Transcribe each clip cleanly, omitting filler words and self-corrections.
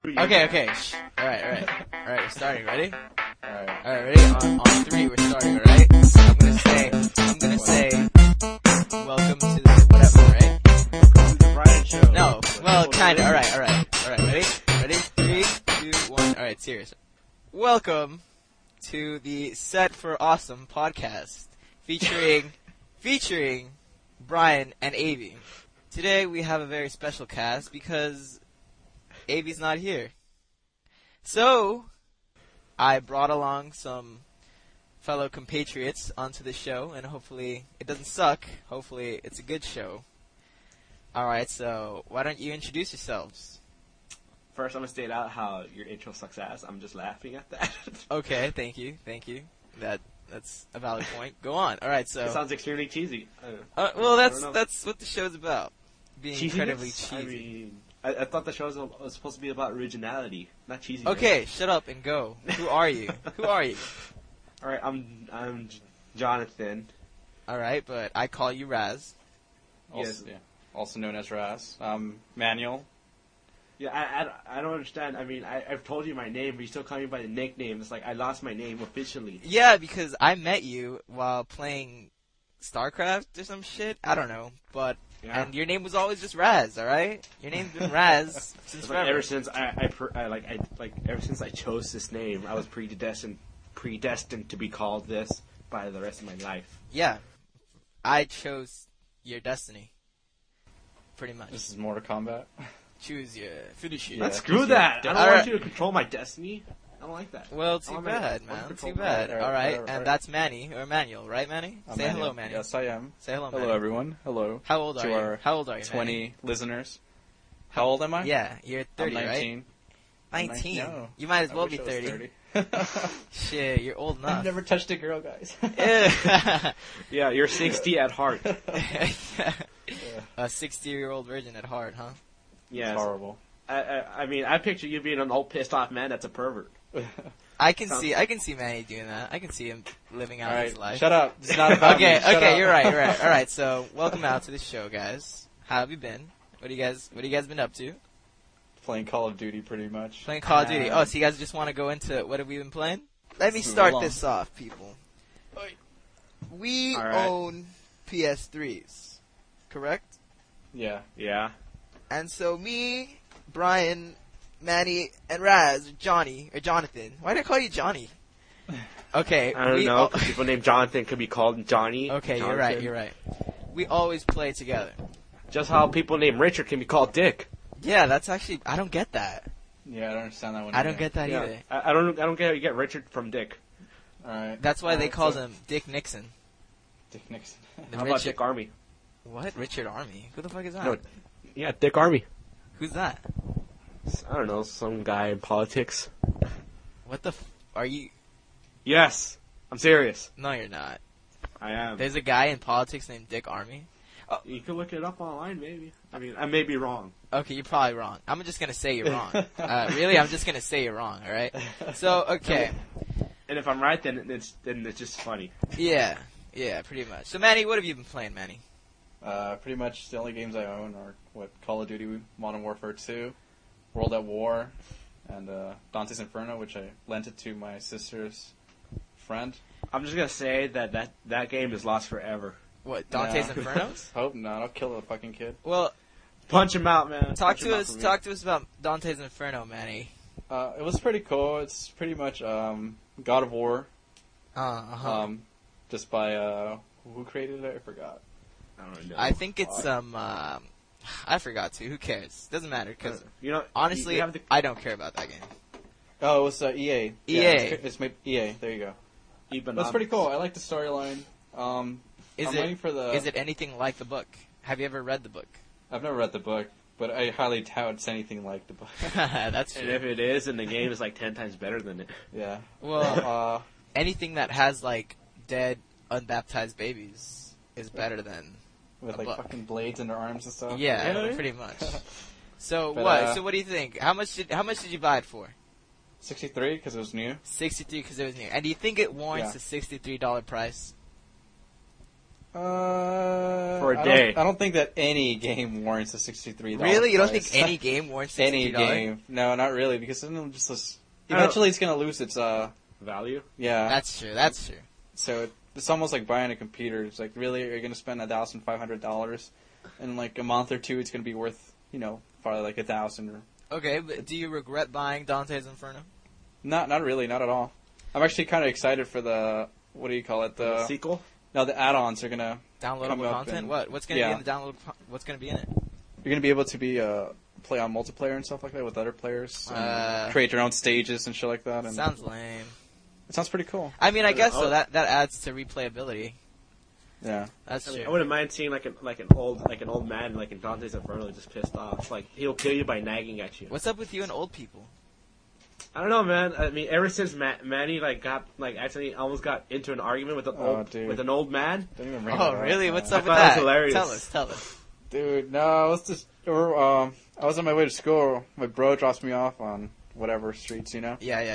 Okay. Alright. We're starting. Ready? Alright. Alright, ready? On three, we're starting, alright? I'm gonna say, welcome to the whatever, right? Welcome to the Brian Show. No, well, kinda, alright, ready? Ready? 3, 2, 1, alright, serious. Welcome to the Set for Awesome podcast, featuring Brian and Avi. Today we have a very special cast because Avi's not here. So, I brought along some fellow compatriots onto the show, and hopefully it doesn't suck. Hopefully it's a good show. Alright, so why don't you introduce yourselves? First, I'm gonna state out how your intro sucks ass. I'm just laughing at that. Okay, thank you. That's a valid point. Go on. Alright, so... It sounds extremely cheesy. well, that's what the show's about. Being incredibly cheesy. I mean, I thought the show was supposed to be about originality, not cheesy. Okay, shut up and go. Who are you? Alright, I'm Jonathan. Alright, but I call you Raz. Yes. Also known as Raz. Manuel. Yeah, I don't understand. I mean, I've told you my name, but you still call me by the nickname. It's like I lost my name officially. Yeah, because I met you while playing StarCraft or some shit. I don't know, but and your name was always just Raz. All right, your name's been Raz since forever. Ever since ever since I chose this name, I was predestined to be called this by the rest of my life. Yeah, I chose your destiny. Pretty much. This is Mortal Kombat. Choose your finish it. Yeah, screw that! I don't want you to control my destiny. I don't like that. Well, too bad, man. Too bad. All right, and that's Manny or Manuel, right, Manny? Say Manuel. hello, Manny. Yes, I am. Say hello, Hello, Manny. everyone. Hello. How old are you? Our How old are you? 20 Manny? listeners. How old am I? Yeah, you're 30, I'm 19. right? 19. No. You might as I well wish be I was 30. Shit, you're old enough. I've never touched a girl, guys. Yeah, you're 60 at heart. A 60-year-old virgin at heart, huh? Yes. It's horrible. I mean, I picture you being an old pissed off man that's a pervert. I can see Manny doing that. I can see him living out his life. Shut up. It's not about me. Shut Okay, up. you're right. All right, so welcome out to the show, guys. How have you been? What have you guys been up to? Playing Call of Duty, pretty much. Playing Call of Duty. Oh, so you guys just want to go into what have we been playing? Let me start this off, people. We own PS3s, correct? Yeah. Yeah. And so me, Brian, Manny, and Raz, Jonathan. Why did I call you Johnny? Okay. I don't know, 'cause people named Jonathan could be called Johnny. Okay, Jonathan. you're right. We always play together. Just how people named Richard can be called Dick. Yeah, that's actually, I don't get that. Yeah, I don't understand that one. I don't get that Yeah. either. I don't get how you get Richard from Dick. Alright. That's why they called him Dick Nixon. Dick Nixon. How about Dick Army? What? Richard Army? Who the fuck is that? No, yeah, Dick Army. Who's that? I don't know, some guy in politics. What the are you? Yes, I'm serious. No, you're not. I am. There's a guy in politics named Dick Army? You can look it up online, maybe. I mean, I may be wrong. Okay, you're probably wrong. I'm just gonna say you're wrong. Really, I'm just gonna say you're wrong, alright? So, okay. And if I'm right, then it's just funny. Yeah, pretty much. So, Manny, what have you been playing, Manny? Pretty much the only games I own are Call of Duty, Modern Warfare 2, World at War, and Dante's Inferno, which I lent it to my sister's friend. I'm just gonna say that game is lost forever. What, Dante's Yeah. Infernos? Hope not. I'll kill the fucking kid. Well, Punch him out, man. talk Punch him to out us. for me. Talk to us about Dante's Inferno, Manny. It was pretty cool. It's pretty much God of War. Just by who created it? I forgot. I don't know. I think it's I forgot to. Who cares? Doesn't matter because you know, honestly, you have the I don't care about that game. Oh, it was EA. EA. Yeah, it's made EA. There you go. That's pretty cool. I like the storyline. I'm waiting for the. Is it anything like the book? Have you ever read the book? I've never read the book, but I highly doubt it's anything like the book. That's And true. if it is, then the game is like 10 times better than it. Yeah. Well, anything that has like dead, unbaptized babies is better than with a like book. fucking blades in their arms and stuff. Yeah, pretty much. So But, what? So what do you think? How much did you buy it for? 63 because it was new. 63 because it was new. And do you think it warrants Yeah. the $63 price? For a I day. I don't think that any game warrants a $63. Really? You don't think price. any game warrants $63? Any game? No, not really, because then it'll just eventually it's gonna lose its Value? yeah. That's true. That's true. So it's almost like buying a computer. It's like, really, are you gonna spend $1,500? In like a month or two, it's gonna be worth, probably like $1,000 or Okay, but do you regret buying Dante's Inferno? not really, not at all. I'm actually kind of excited for the what do you call it? The sequel? No, the add-ons are gonna come Downloadable up content? and- What's gonna yeah. be in the download? What's gonna be in it? You're gonna be able to be play on multiplayer and stuff like that with other players, and create your own stages and shit like that. And Sounds lame. it sounds pretty cool. I mean, I guess Oh. so. That adds to replayability. Yeah. That's I true. mean, I wouldn't mind seeing like an old man like in Dante's Inferno just pissed off. Like he'll kill you by nagging at you. What's up with you and old people? I don't know, man. I mean, ever since Manny actually almost got into an argument with an old man. Don't even bring Oh, it up, really? man. What's I up with thought it was that? hilarious. Tell us. Dude, no, I was just I was on my way to school. My bro drops me off on whatever streets, Yeah.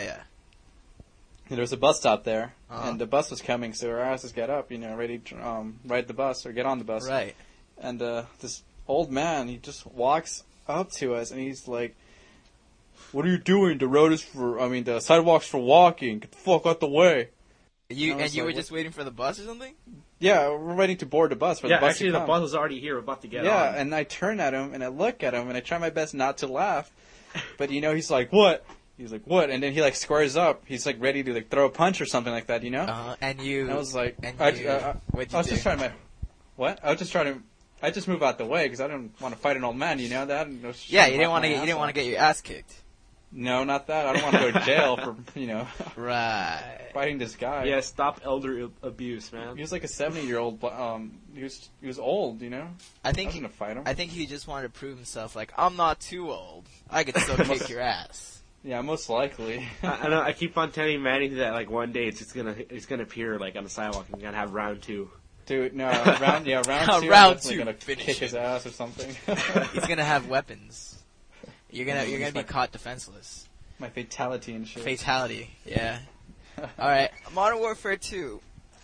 And there was a bus stop there, Uh-huh. and the bus was coming, so our asses get up, ready to ride the bus or get on the bus. Right. And this old man, he just walks up to us, and he's like, "What are you doing? The sidewalk's for walking. Get the fuck out the way." You I was were like, just waiting for the bus or something? Yeah, we're waiting to board the bus for the bus Actually, to the come. bus was already here, about to get on. Yeah, and I turn at him, and I look at him, and I try my best not to laugh. But, he's like, "What?" He's like, "What?" And then he, squares up. He's, ready to, throw a punch or something like that, And you. And I was like, And I you. What'd you was do? just trying to, what? I was just trying to, I just move out the way, because I didn't want to fight an old man, that? And I was Yeah, trying you didn't knock want to my get. You ass didn't want to off. get your ass kicked. No, not that. I don't want to go to jail for, Right. fighting this guy. Yeah, stop elder abuse, man. He was like a 70-year-old, he was old, I I think. was going to fight him. I think he just wanted to prove himself. Like, I'm not too old. I could still kick your ass. Yeah, most likely. I know. I keep on telling Manny that one day it's gonna appear on the sidewalk and we're gonna have round 2. Dude, no, round 2, Round I'm definitely two, gonna finish kick it. his ass or something. He's gonna have weapons. You're gonna Use be my- caught defenseless. My fatality and shit. Fatality. Yeah. All right. Modern Warfare 2.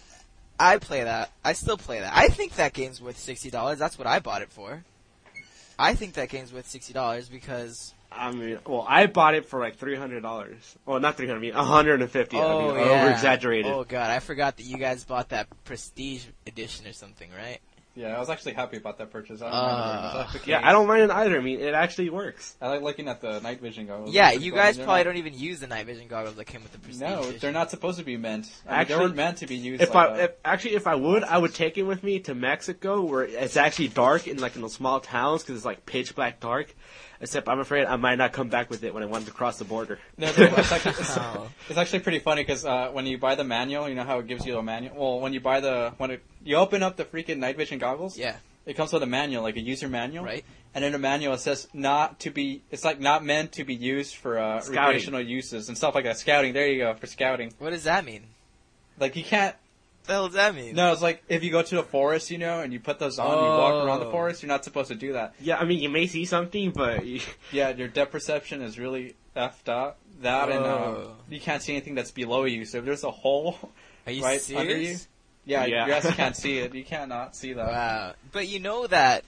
I play that. I still play that. I think that game's worth $60. That's what I bought it for. I think that game's worth $60 because. I mean, well, I bought it for $300. Well, not 300. I mean, 150. I mean, yeah. over exaggerated. Oh god, I forgot that you guys bought that Prestige edition or something, right? Yeah, I was actually happy about that purchase. I don't mind it very much. Yeah, I don't mind it either. I mean, it actually works. I like looking at the night vision goggles. Yeah, They're you cool. guys They're probably not- don't even use the night vision goggles that came with the Prestige No, edition. they're not supposed to be meant. I mean, Actually, they weren't meant to be used. If like that. if I would take it with me to Mexico, where it's actually dark in in the small towns because it's pitch black dark. Except I'm afraid I might not come back with it when I want to cross the border. No, it's actually, Oh. it's actually pretty funny because when you buy the manual, you know how it gives you a manual. Well, when you buy you open up the freaking night vision goggles, Yeah, it comes with a manual, like a user manual, right? And in the manual it says not to be. It's not meant to be used for Scouting. recreational uses and stuff like that. Scouting. There you go for scouting. What does that mean? Like you can't. What the hell does that mean? No, it's like if you go to the forest, and you put those on, and you walk around the forest. You're not supposed to do that. Yeah, I mean, you may see something, but Yeah, your depth perception is really effed up. That and Oh. you can't see anything that's below you. So if there's a hole Are you right serious? under you, yeah, Yeah. your ass can't see it. You cannot see that. Wow. But you know that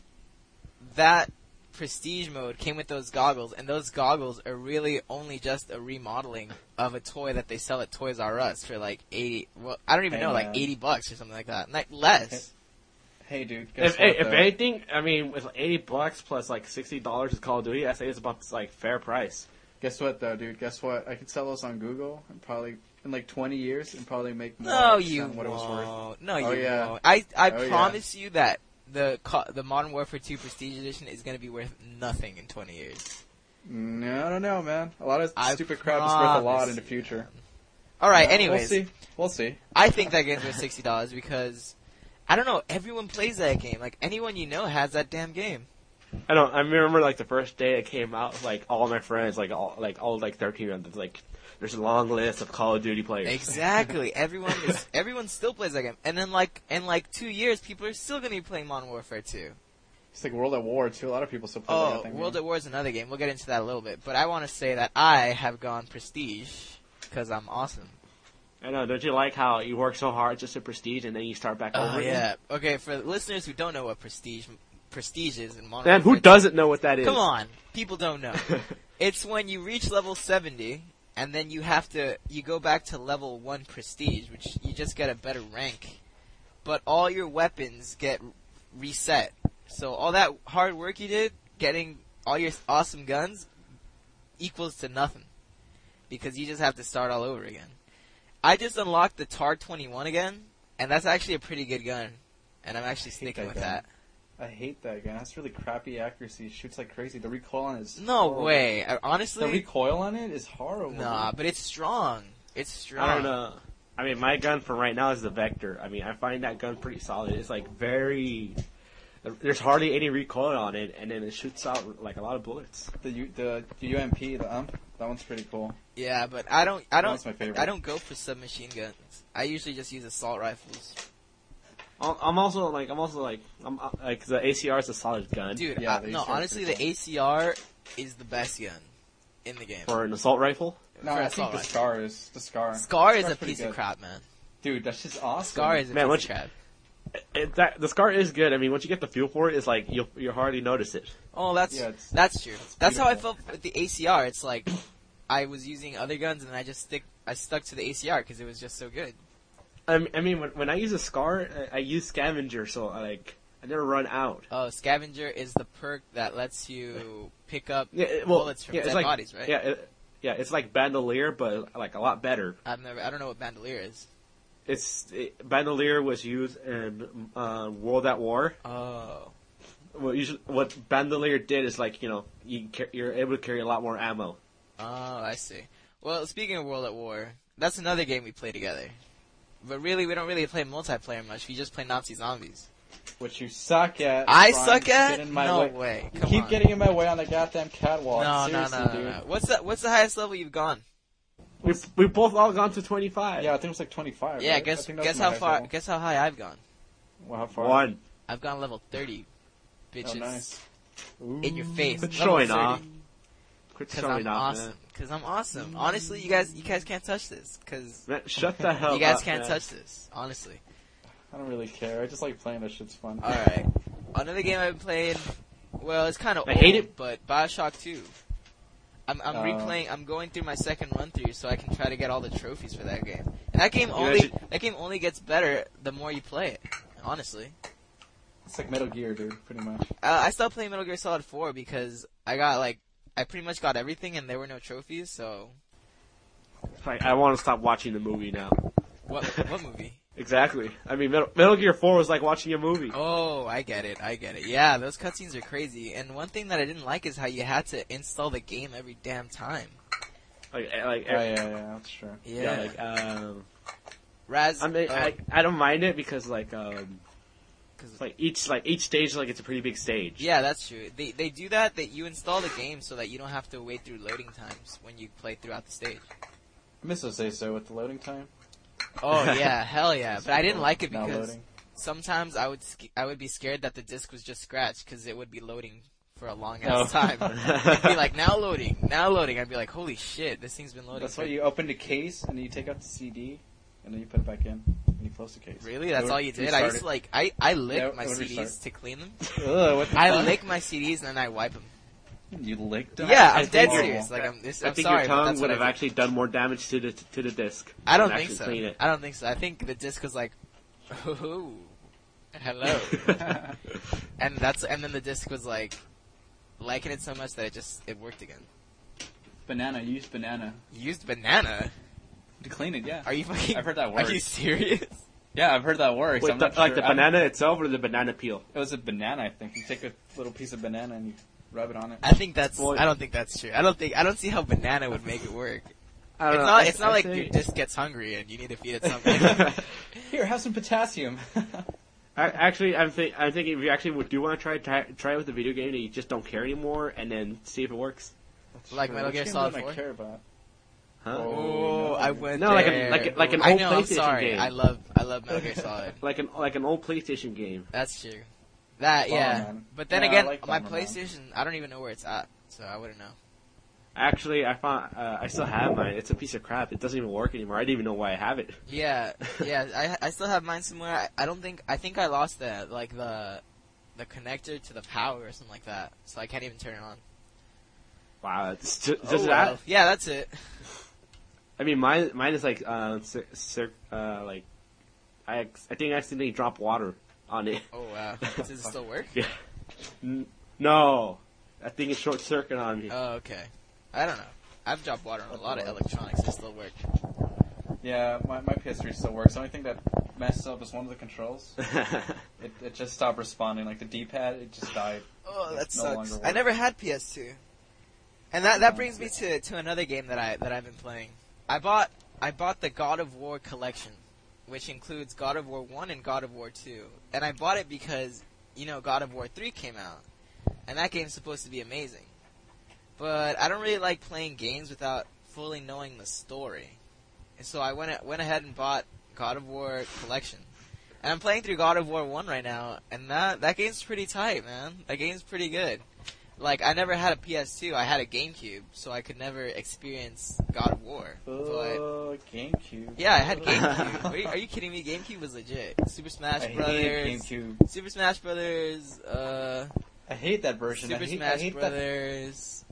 Prestige mode came with those goggles, and those goggles are really only just a remodeling of a toy that they sell at Toys R Us for $80. Well, I don't even Hey, know, man. $80 or something like that. Less. Hey, dude. Guess if what, though? anything, I mean, with $80 plus $60 is Call of Duty, I say it's about fair price. Guess what, though, dude? Guess what? I could sell those on Google and probably in 20 years and probably make more No, you than what it was worth. won't. No, Oh, you yeah. won't. I Oh, yeah. promise you that the Modern Warfare 2 Prestige Edition is going to be worth nothing in 20 years. No, I don't know, man. A lot of I stupid crap is worth a lot promise in the you, future. All right. We'll Anyways, see. We'll see. I think that game's worth $60 because I don't know. Everyone plays that game. Like anyone you know has that damn game. I don't. I remember the first day it came out. All my friends, all 13 of them, there's a long list of Call of Duty players. Exactly. Everyone still plays that game. And then in 2 years, people are still going to be playing Modern Warfare 2. It's like World at War, too. A lot of people still play that Oh, thing. World at War is another game. We'll get into that a little bit. But I want to say that I have gone Prestige because I'm awesome. I know. Don't you like how you work so hard just to prestige and then you start back Oh over again? yeah. Okay, for listeners who don't know what prestige is in Modern Man, who Warfare doesn't know what that is? Come on, people don't know. It's when you reach level 70, and then you go back to level 1 prestige, which you just get a better rank. But all your weapons get reset. So all that hard work you did, getting all your awesome guns, equals to nothing. Because you just have to start all over again. I just unlocked the TAR-21 again, and that's actually a pretty good gun. And I'm actually sticking with that. I hate that gun. That's really crappy accuracy. It shoots like crazy. The recoil on it is No horrible. way. Honestly, The recoil on it is horrible. nah, but it's strong. It's strong. I don't know. I mean, my gun for right now is the Vector. I mean, I find that gun pretty solid. It's like very... There's hardly any recoil on it, and then it shoots out like a lot of bullets. The UMP, the UMP, that one's pretty cool. Yeah, but That one's my favorite. I don't go for submachine guns. I usually just use assault rifles. I'm also like the ACR is a solid gun Dude, Yeah, the ACR is honestly, the pretty ACR is the best gun in the game. for an assault rifle. No, For I assault think the rifle. Scar is the Scar. Scar is Scar's a pretty piece of good. crap, man. Dude, that's just awesome. Scar is a Man, piece of crap. The Scar is good. I mean, once you get the feel for it, it's like you hardly notice it. Oh, that's Yeah, it's- that's true. That's how I beautiful. felt with the ACR. It's like I was using other guns and I stuck to the ACR because it was just so good. I mean, when I use a Scar, I use Scavenger, so I never run out. Oh, Scavenger is the perk that lets you pick up Yeah, bullets from it's dead like, bodies, right? Yeah, it's like Bandolier, but like a lot better. I don't know what Bandolier is. Bandolier was used in World at War. Oh. What Bandolier did is like you're able to carry a lot more ammo. Oh, I see. Well, speaking of World at War, that's another game we play together. But really, we don't really play multiplayer much. We just play Nazi zombies. Which you suck at. I Brian. suck Get at? in my No way. way. You Come keep on. getting in my way on the goddamn catwalk. No, Seriously, dude. no. What's the highest level you've gone? We both all gone to 25. Yeah, I think it was like 25. Yeah, right? I guess think that was guess my how highest far? level. Guess how high I've gone. Well, how far? One. I've gone level 30. Bitches. Oh, nice. In your face. Quit Level showing 30. off. Quit Cause showing I'm off, awesome. Cause I'm awesome. Honestly, you guys can't touch this. Cause man. Shut the hell up. you guys can't man. touch this. Honestly. I don't really care. I just like playing. That shit's fun. All right. Another game I've been playing. Well, it's kind of I old, hate it. but BioShock 2. I'm Oh. replaying. I'm going through my second run through so I can try to get all the trophies for that game. And that game only gets better the more you play it. Honestly. It's like Metal Gear, dude. Pretty much. I stopped playing Metal Gear Solid 4 because I pretty much got everything and there were no trophies. So Like, I want to stop watching the movie now. what movie? Exactly. I mean, Metal Gear 4 was like watching a movie. Oh, I get it. Yeah, those cutscenes are crazy. And one thing that I didn't like is how you had to install the game every damn time. Yeah, that's true. Yeah. like, Raz. I mean, I don't mind it because like 'cause- like each stage it's a pretty big stage. yeah, that's true. They do that you install the game so that you don't have to wait through loading times when you play throughout the stage. I miss those days though with the loading time. Oh yeah, hell yeah! But I didn't like it Now because loading. sometimes I would be scared that the disc was just scratched because it would be loading for a long ass time. It'd be like now loading. I'd be like, holy shit, this thing's been loading. That's for why you open the case and then you take out the CD and then you put it back in and you close the case. Really? That's It would all you did? restart I used it. to like I lick Yeah, my it would CDs restart. to clean them. Ugh, what the I fuck? lick my CDs and then I wipe them. You licked them? Yeah, I I'm dead think- serious. Like I I'm think sorry, your but tongue that's would what have I did. actually done more damage to the disc. I don't than think actually so. clean it. I don't think so. I think the disc was like, oh, hello, and then the disc was like liking it so much that it worked again. Banana, you use banana. You used banana. To clean it, yeah. Are you fucking? I've heard that Are works. you serious? Yeah, I've heard that works. Wait, I'm not like sure. the banana itself or the banana peel? It was a banana, I think. You take a little piece of banana and you rub it on it. I think that's. Well, I don't think that's true. I don't see how banana would make it work. I don't It's know. not. It's not I like think- your disc gets hungry and you need to feed it something. Here, have some potassium. Actually, I'm thinking if you actually do want to try it with a video game that you just don't care anymore, and then see if it works. Like Sure. Metal Which Gear game Solid don't 4? I care about? Huh? Oh, no. I went No, like there. an I old know. I'm PlayStation sorry. game. I love Metal Gear Solid. Like an old PlayStation game. That's true. That yeah. Bomberman. But then Yeah, I again, like my Bomberman. PlayStation, I don't even know where it's at, so I wouldn't know. Actually, I still have mine. It's a piece of crap. It doesn't even work anymore. I didn't even know why I have it. Yeah, I still have mine somewhere. I think I lost the connector to the power or something like that, so I can't even turn it on. Wow, it's just Oh, that. well. Yeah, that's it. I mean, mine is like like I think I accidentally dropped water on it. Oh wow, does it still work? Yeah. No, I think it's short circuit on me. Oh, okay. I don't know. I've dropped water on a lot of electronics that still work. Yeah, my PS3 still works. The only thing that messed up is one of the controls. It just stopped responding. Like the D-pad, it just died. Oh, that It no longer sucks. works. I never had PS2, and that brings me to another game that I've been playing. I bought the God of War collection, which includes God of War 1 and God of War 2, and I bought it because God of War 3 came out, and that game's supposed to be amazing. But I don't really like playing games without fully knowing the story. And so I went ahead and bought God of War Collection. And I'm playing through God of War 1 right now, and that game's pretty tight, man. That game's pretty good. Like, I never had a PS2, I had a GameCube, so I could never experience God of War. But GameCube. yeah, I had GameCube. Are you kidding me? GameCube was legit. Super Smash I Brothers. hated GameCube. Super Smash Brothers, I hate that version. Super I hate Smash that. Brothers,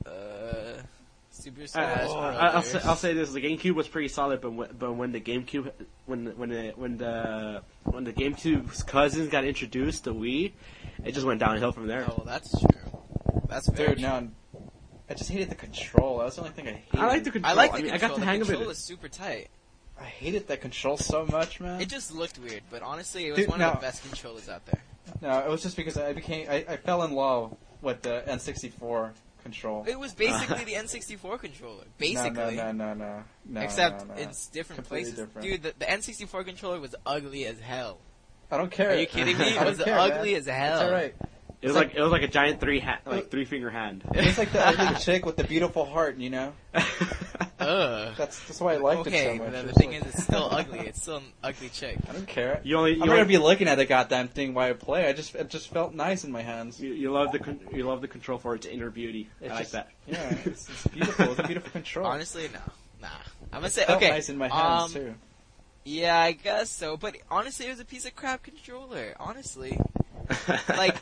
Super Smash I'll Brothers. say this: the GameCube was pretty solid, but when the GameCube when the GameCube's cousins got introduced, the Wii, it just went downhill from there. Oh, well, that's true. That's very Dude, true. no, I just hated the control. That was the only thing I hated. I like the control. I like the mean, control. I got the hang of control it. was super tight. I hated that control so much, man. It just looked weird, but honestly, it was Dude, one no. of the best controllers out there. No, it was just because I fell in love with the N64 control. It was basically the N64 controller. Basically. No. Except no. in different Completely places. different. Dude, the N64 controller was ugly as hell. I don't care. Are you kidding me? It I was don't care, ugly man. as hell. It's alright. It was like a giant three finger hand. It's like the ugly chick with the beautiful heart, you know? Ugh. That's why I liked Okay, it so much. but It the was thing like- is, it's still ugly. It's still an ugly chick. I don't care. You I'm gonna be looking at the goddamn thing while I play. It just felt nice in my hands. you love the control for its inner beauty. It's I like just- that. Yeah, it's beautiful. It's a beautiful control. Honestly, no. Nah. I'm gonna say, It felt okay. nice in my hands too. Yeah, I guess so. But honestly, it was a piece of crap controller. Honestly, like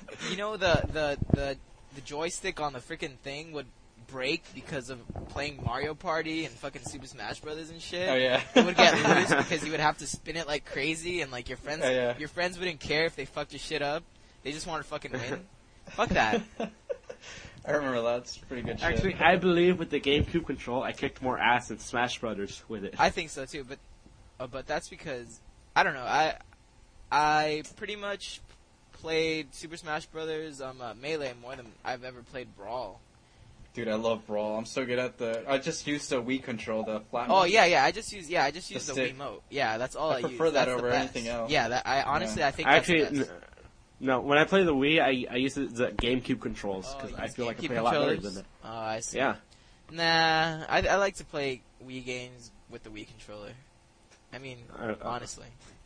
the joystick on the freaking thing would break because of playing Mario Party and fucking Super Smash Brothers and shit. Oh yeah. It would get loose because you would have to spin it like crazy, and like your friends, Oh, yeah. your friends wouldn't care if they fucked your shit up. They just want to fucking win. Fuck that. I remember that. It's pretty good shit. Actually, I believe with the GameCube control, I kicked more ass than Smash Brothers with it. I think so too, but that's because I don't know. I pretty much played Super Smash Brothers Melee more than I've ever played Brawl. Dude, I love Brawl. I'm so good at I just used the Wii control, the flat Oh one. yeah. I just use the stick. Wiimote. Yeah, that's all I, I use. prefer that That's the over best. anything else. Yeah, I honestly I think Actually, that's the best. no. When I play the Wii, I use the GameCube controls Oh, because you I use feel like I GameCube play a lot better controllers? than it. Oh, I see. Yeah. Nah, I like to play Wii games with the Wii controller. I mean, honestly.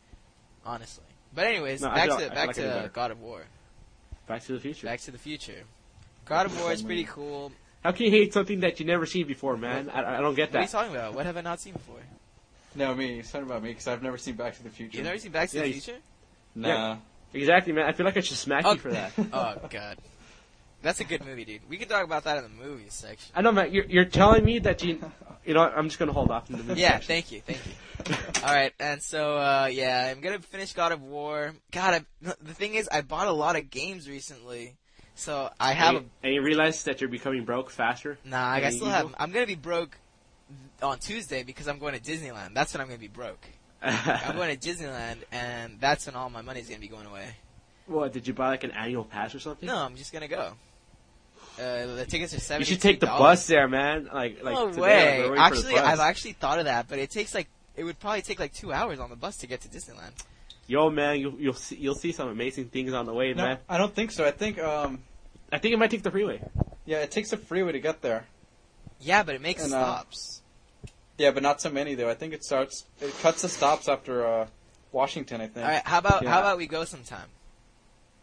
But anyways, No, I back feel to like I do better. God of War. Back to the Future. Back to the Future. God of War is pretty cool. How can you hate something that you never seen before, man? I don't get What are you that. talking about? What have I not seen before? No, me. He's talking about me because I've never seen Back to the Future. You've never seen Back to Yeah, the he's- Future? Nah. Exactly, man. I feel like I should smack you for that. Oh god, that's a good movie, dude. We can talk about that in the movies section. I know, man. You're telling me that you know. I'm just gonna hold off in the movie. Yeah, section. thank you. All right, and so yeah, I'm gonna finish God of War. God, the thing is, I bought a lot of games recently, so I have And you realize that you're becoming broke faster. I than still usual? have. I'm gonna be broke on Tuesday because I'm going to Disneyland. That's when I'm gonna be broke. I'm going to Disneyland, and that's when all my money's gonna be going away. What? Did you buy like an annual pass or something? No, I'm just gonna go. The tickets are $70. You should take the bus there, man. Like No today, way. we're waiting for the Actually, bus. I've actually thought of that, but it would probably take like 2 hours on the bus to get to Disneyland. Yo, man, you'll see some amazing things on the way, No, man. I don't think so. I think I think it might take the freeway. yeah, it takes a freeway to get there. Yeah, but it makes And, stops. Yeah, but not so many though. I think it cuts the stops after Washington. I think. All right, how about Yeah. we go sometime?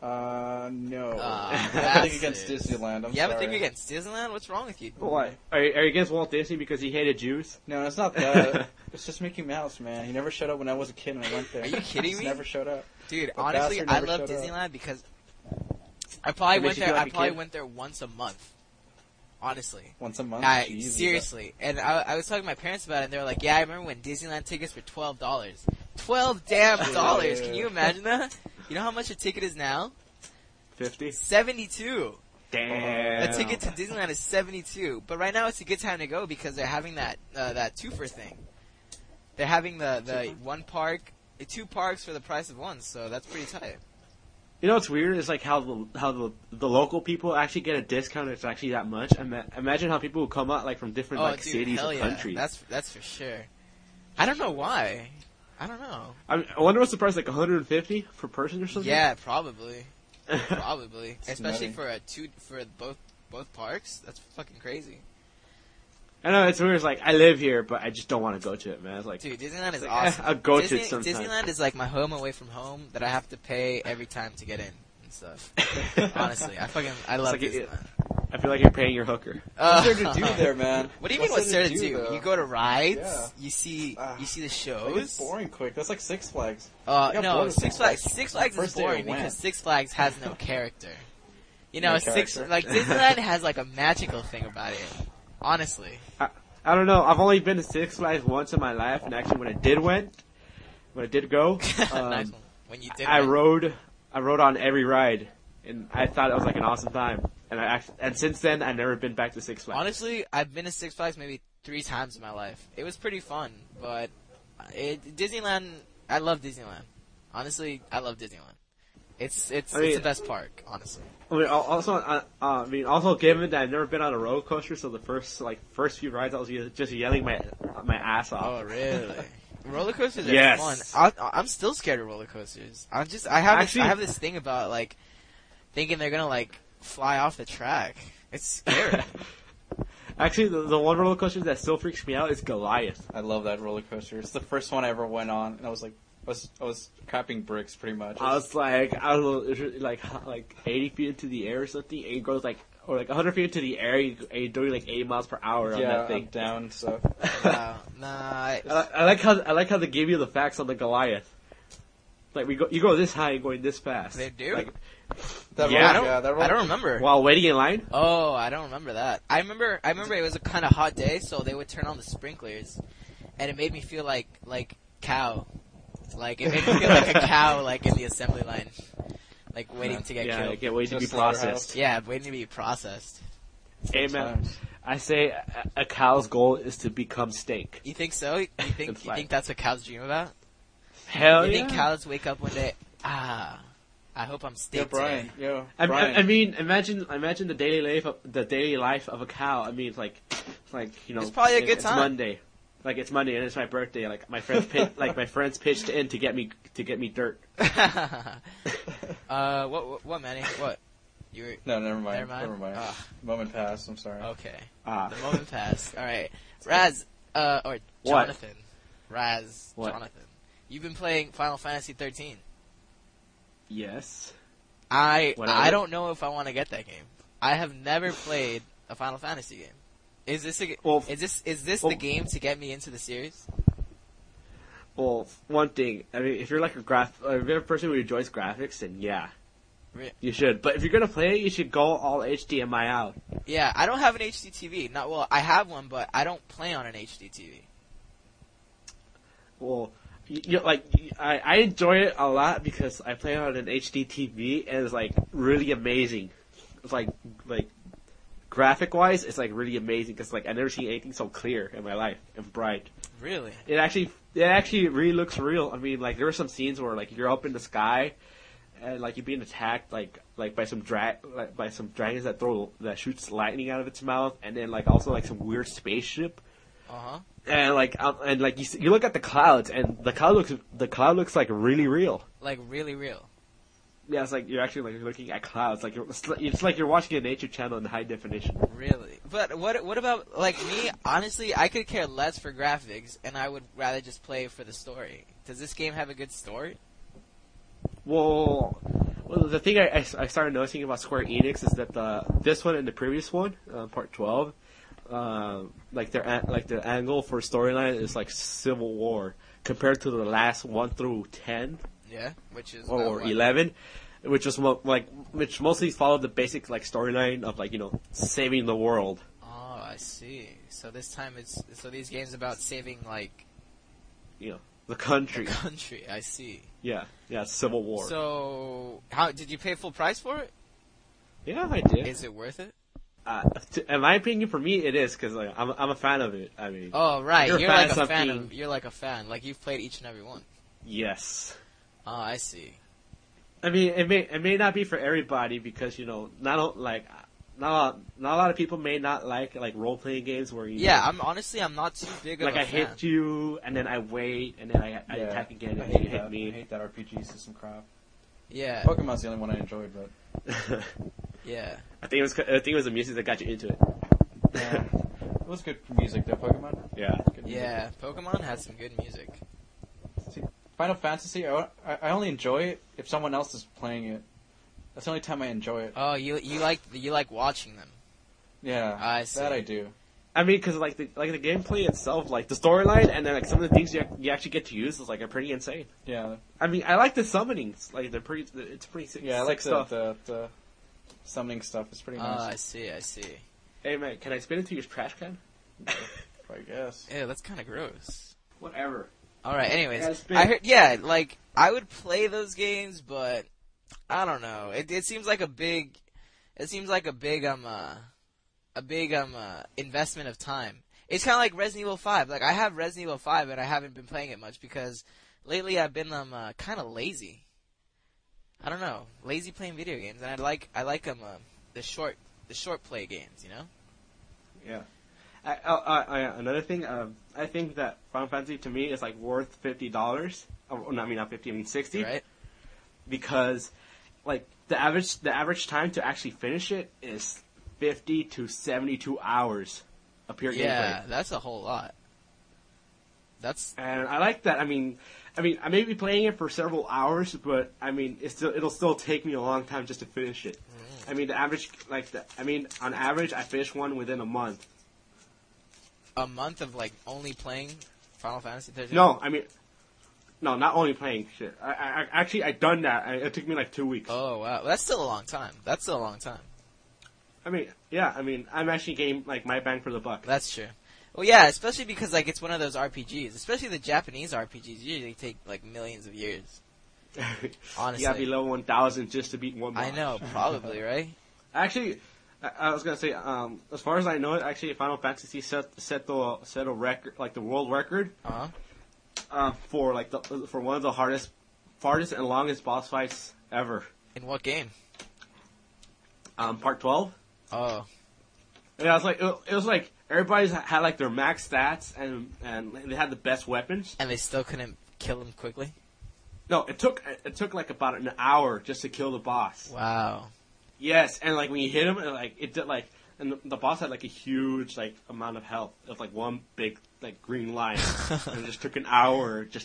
No. Ah, I have nothing against bastards. Disneyland. I'm You have a sorry. thing against Disneyland? What's wrong with you? What? Are you against Walt Disney because he hated Jews? No, it's not that. It's just Mickey Mouse, man. He never showed up when I was a kid and I went there. Are you kidding He me? never showed up. Dude, The honestly, bastard I never love showed up. Disneyland because I probably It makes went you there. feel I like a probably kid? went there once a month. Honestly, Once a month? Jesus. seriously. And I was talking to my parents about it, and they were like, "Yeah, I remember when Disneyland tickets were $12. $12 damn dollars! Can you imagine that? You know how much a ticket is now? 50? 72. Damn. A ticket to Disneyland is 72. But right now it's a good time to go because they're having that twofer thing. They're having the one park, two parks for the price of one, so that's pretty tight. You know what's weird is like how the local people actually get a discount. It's actually that much. Imagine how people will come out like from different like dude, cities hell or yeah. countries. That's for sure. I don't know why. I don't know. I wonder what's the price, like 150 per person or something. Yeah, probably. Probably. It's Especially nutty. for both parks. That's fucking crazy. I know it's weird. It's like I live here, but I just don't want to go to it, man. It's like, Dude, Disneyland is like, awesome. I'll go to it sometime. Disneyland is like my home away from home that I have to pay every time to get in and stuff. Honestly, I love like Disneyland. I feel like you're paying your hooker. What's there to do there, man? What do you mean what's there to do? though? You go to rides, Yeah. you see the It gets shows. boring quick. That's like Six Flags. I got No, bored of Six Flags is First day I boring went. because Six Flags has no character. You know, No character. Disneyland has like a magical thing about it. Honestly. I don't know. I've only been to Six Flags once in my life, and actually, when I did go, Nice one. When you did I win. rode on every ride, and I thought it was like an awesome time. And since then, I've never been back to Six Flags. Honestly, I've been to Six Flags maybe 3 times in my life. It was pretty fun, but Disneyland, I love Disneyland. Honestly, I love Disneyland. It's the best park, honestly. I mean, also given that I've never been on a roller coaster, so the first few rides, I was just yelling my ass off. Oh, really? Roller coasters are Yes. fun. I'm still scared of roller coasters. I have this thing about like thinking they're gonna like fly off the track. It's scary. Actually, the one roller coaster that still freaks me out is Goliath. I love that roller coaster. It's the first one I ever went on, and I was like, I was crapping bricks pretty much. I was like, I don't know, it's like 80 feet into the air or something, and it goes like, or like 100 feet into the air, and you're doing like 8 miles per hour on that thing. up, down, so. Nah, I like how they give you the facts on the Goliath. Like you go this high and going this fast. they do. Like, That Yeah, roller, that roller, I don't remember. while waiting in line. Oh, I don't remember that. I remember it was a kind of hot day, so they would turn on the sprinklers, and it made me feel like cow. Like, it made me feel like a cow, like, in the assembly line. Like, waiting to get Yeah, I killed. can't wait to be Just slaughterhouse. processed. Yeah, waiting to be processed. Hey man, Times. I say a cow's goal is to become steak. You think so? You think that's what cows dream about? Hell You yeah. think cows wake up one day, I hope I'm Yo, steak Brian. today. Yo, I Brian. mean, imagine the daily life of a cow. I mean, it's like you know, It's probably a good it's time. Monday, it's Monday and it's my birthday. Like my friends pitched in to get me dirt. What, Manny? What? You were, No, never mind. Never mind? Ah. Moment passed. I'm sorry. okay. Ah, The moment passed. Alright. Raz, or What? Jonathan. Raz, What? Jonathan. You've been playing Final Fantasy 13. yes. I Whatever. don't know if I want to get that game. I have never played a Final Fantasy game. Is this Well, is this well- the game to get me into the series? Well, one thing. I mean, if you're like if you're a person who enjoys graphics, then yeah, you should. But if you're gonna play it, you should go all HDMI out. Yeah, I don't have an HD TV. I have one, but I don't play on an HD TV. Well, I enjoy it a lot because I play on an HD TV and it's like really amazing. It's like graphic wise, it's like really amazing because like I never seen anything so clear in my life and bright. Really? It actually really looks real. I mean, like there were some scenes where like you're up in the sky and like you're being attacked like by some dragons that shoots lightning out of its mouth, and then like also like some weird spaceship. Uh-huh. And like you look at the clouds, and the cloud looks like really real. Like really real. Yeah, it's like you're actually like looking at clouds. Like it's like you're watching a nature channel in high definition. Really? But what about like me? Honestly, I could care less for graphics, and I would rather just play for the story. Does this game have a good story? Well, Well, the thing I started noticing about Square Enix is that this one and the previous one, Part 12, like their angle for storyline is like Civil War compared to the last 1 through 10 Yeah, which is or about what? 11, which was which mostly followed the basic like storyline of like saving the world. Oh, I see. So this time so these games about saving like The country. the country. I see. Yeah, Civil War. So how did you pay full price for it? Yeah, I did. Is it worth it? In my opinion, for me, it is because like, I'm a fan of it. I mean, Oh, right. You're You're a fan like of a fan something- of. You're like a fan. Like you've played each and every one. yes. Oh, I see. I mean, it may not be for everybody because not a lot of people may not like role playing games where Yeah, I'm not too big of like a I fan. hit you and then I wait and then I attack again I and then hate you hit that. I me. hate that RPG system crap. Yeah, Pokemon's the only one I enjoyed, but yeah. I think it was the music that got you into it. yeah. It was good music though. Pokemon. Yeah. Good music. Yeah, Pokemon had some good music. See, Final Fantasy, I only enjoy it if someone else is playing it. That's the only time I enjoy it. Oh, you like watching them. Yeah, I see. that I do. I mean, because like the gameplay itself, like the storyline, and then like some of the things you actually get to use is like are pretty insane. Yeah, I mean, I like the summonings, like it's pretty sick. yeah, I like sick stuff. the summoning stuff. It's pretty Oh, I nice. see. I see. Hey man, can I spit into your trash can? I guess. Ew, that's kind of gross. Whatever. All right. Anyways, Yeah, spit. I heard. Yeah, like I would play those games, but I don't know. It seems like a big. It seems like a big investment of time. It's kind of like Resident Evil 5. Like I have Resident Evil 5, and I haven't been playing it much because lately I've been kind of lazy. I don't know, lazy playing video games, and I like the short play games. Yeah. Another thing, I think that Final Fantasy to me is like worth $50. Oh, no, I mean not 50, I mean 60. Right? Because like the average time to actually finish it is 50 to 72 hours of pure Yeah, gameplay. that's a whole lot. That's And I like that. I mean, I may be playing it for several hours, but I mean, it'll still take me a long time just to finish it. I mean, on average, I finish one within a month. a month of like only playing Final Fantasy 13. No, I mean, no, not only playing shit. I actually I done that. It took me like 2 weeks. Oh wow, that's still a long time. I mean, yeah. I mean, I'm actually getting like my bang for the buck. That's true. Well, yeah, especially because like it's one of those RPGs. Especially the Japanese RPGs usually take like millions of years. Honestly, You gotta be level 1,000 just to beat one boss. I know, probably right. Actually, I was gonna say, as far as I know, actually, Final Fantasy set a record, like the world record, for for one of the farthest and longest boss fights ever. In what game? Part 12. Oh, Yeah, it was like everybody's had like their max stats and they had the best weapons. and they still couldn't kill him quickly. No, it took like about an hour just to kill the boss. Wow. Yes, and like when you hit him, it did like, and the boss had like a huge like amount of health. It was like one big like green line, and it just took an hour just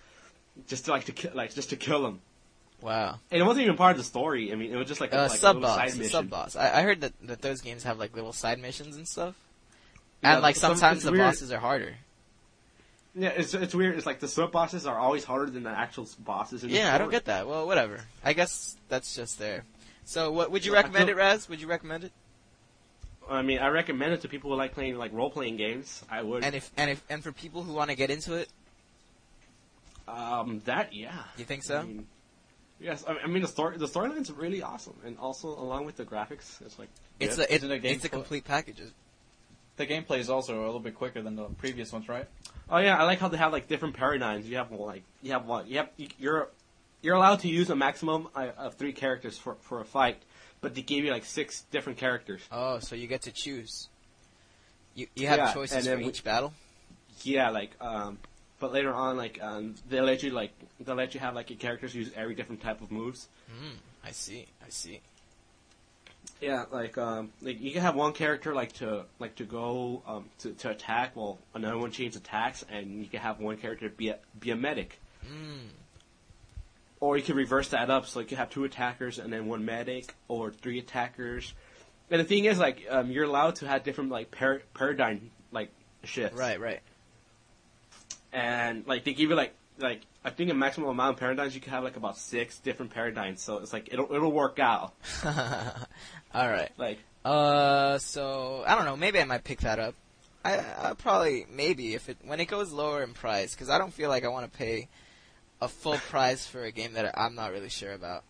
to kill him. Wow. And it wasn't even part of the story. I mean, it was just like a Sub little boss. side mission. Sub boss. I heard that those games have like little side missions and stuff. Yeah, And like sometimes it's the weird. bosses are harder. Yeah, it's weird. It's like the sub bosses are always harder than the actual bosses. In the Yeah, I don't story. get that. Well, whatever. I guess that's just there. So, what would you Well, I recommend feel- it, Raz? Would you recommend it? I mean, I recommend it to people who like playing like role playing games. I would. And for people who want to get into it, Yeah. you think so? I mean, yes, I mean the storyline's really awesome, and also along with the graphics, it's like It's Yeah, isn't it it's a gameplay- complete package. The gameplay is also a little bit quicker than the previous ones, right? oh yeah, I like how they have like different paradigms. You're allowed to use a maximum of 3 characters for a fight, but they give you like 6 different characters. Oh, so you get to choose. You have Yeah, choices and for then each battle. Yeah, but later on, they let you have like your characters use every different type of moves. I see. Yeah, like you can have one character to go to attack, while another one changes attacks, and you can have one character be a medic. or you can reverse that up, so you can have 2 attackers and then 1 medic, or 3 attackers. And the thing is, like, you're allowed to have different, like, paradigm, like, shifts. Right. And, like, they give you, like, I think a maximum amount of paradigms, you can have, like, about 6 different paradigms, so it's like, it'll work out. Alright. Like, so, I don't know, maybe I might pick that up. I probably, maybe, when it goes lower in price, because I don't feel like I want to pay a full price for a game that I'm not really sure about.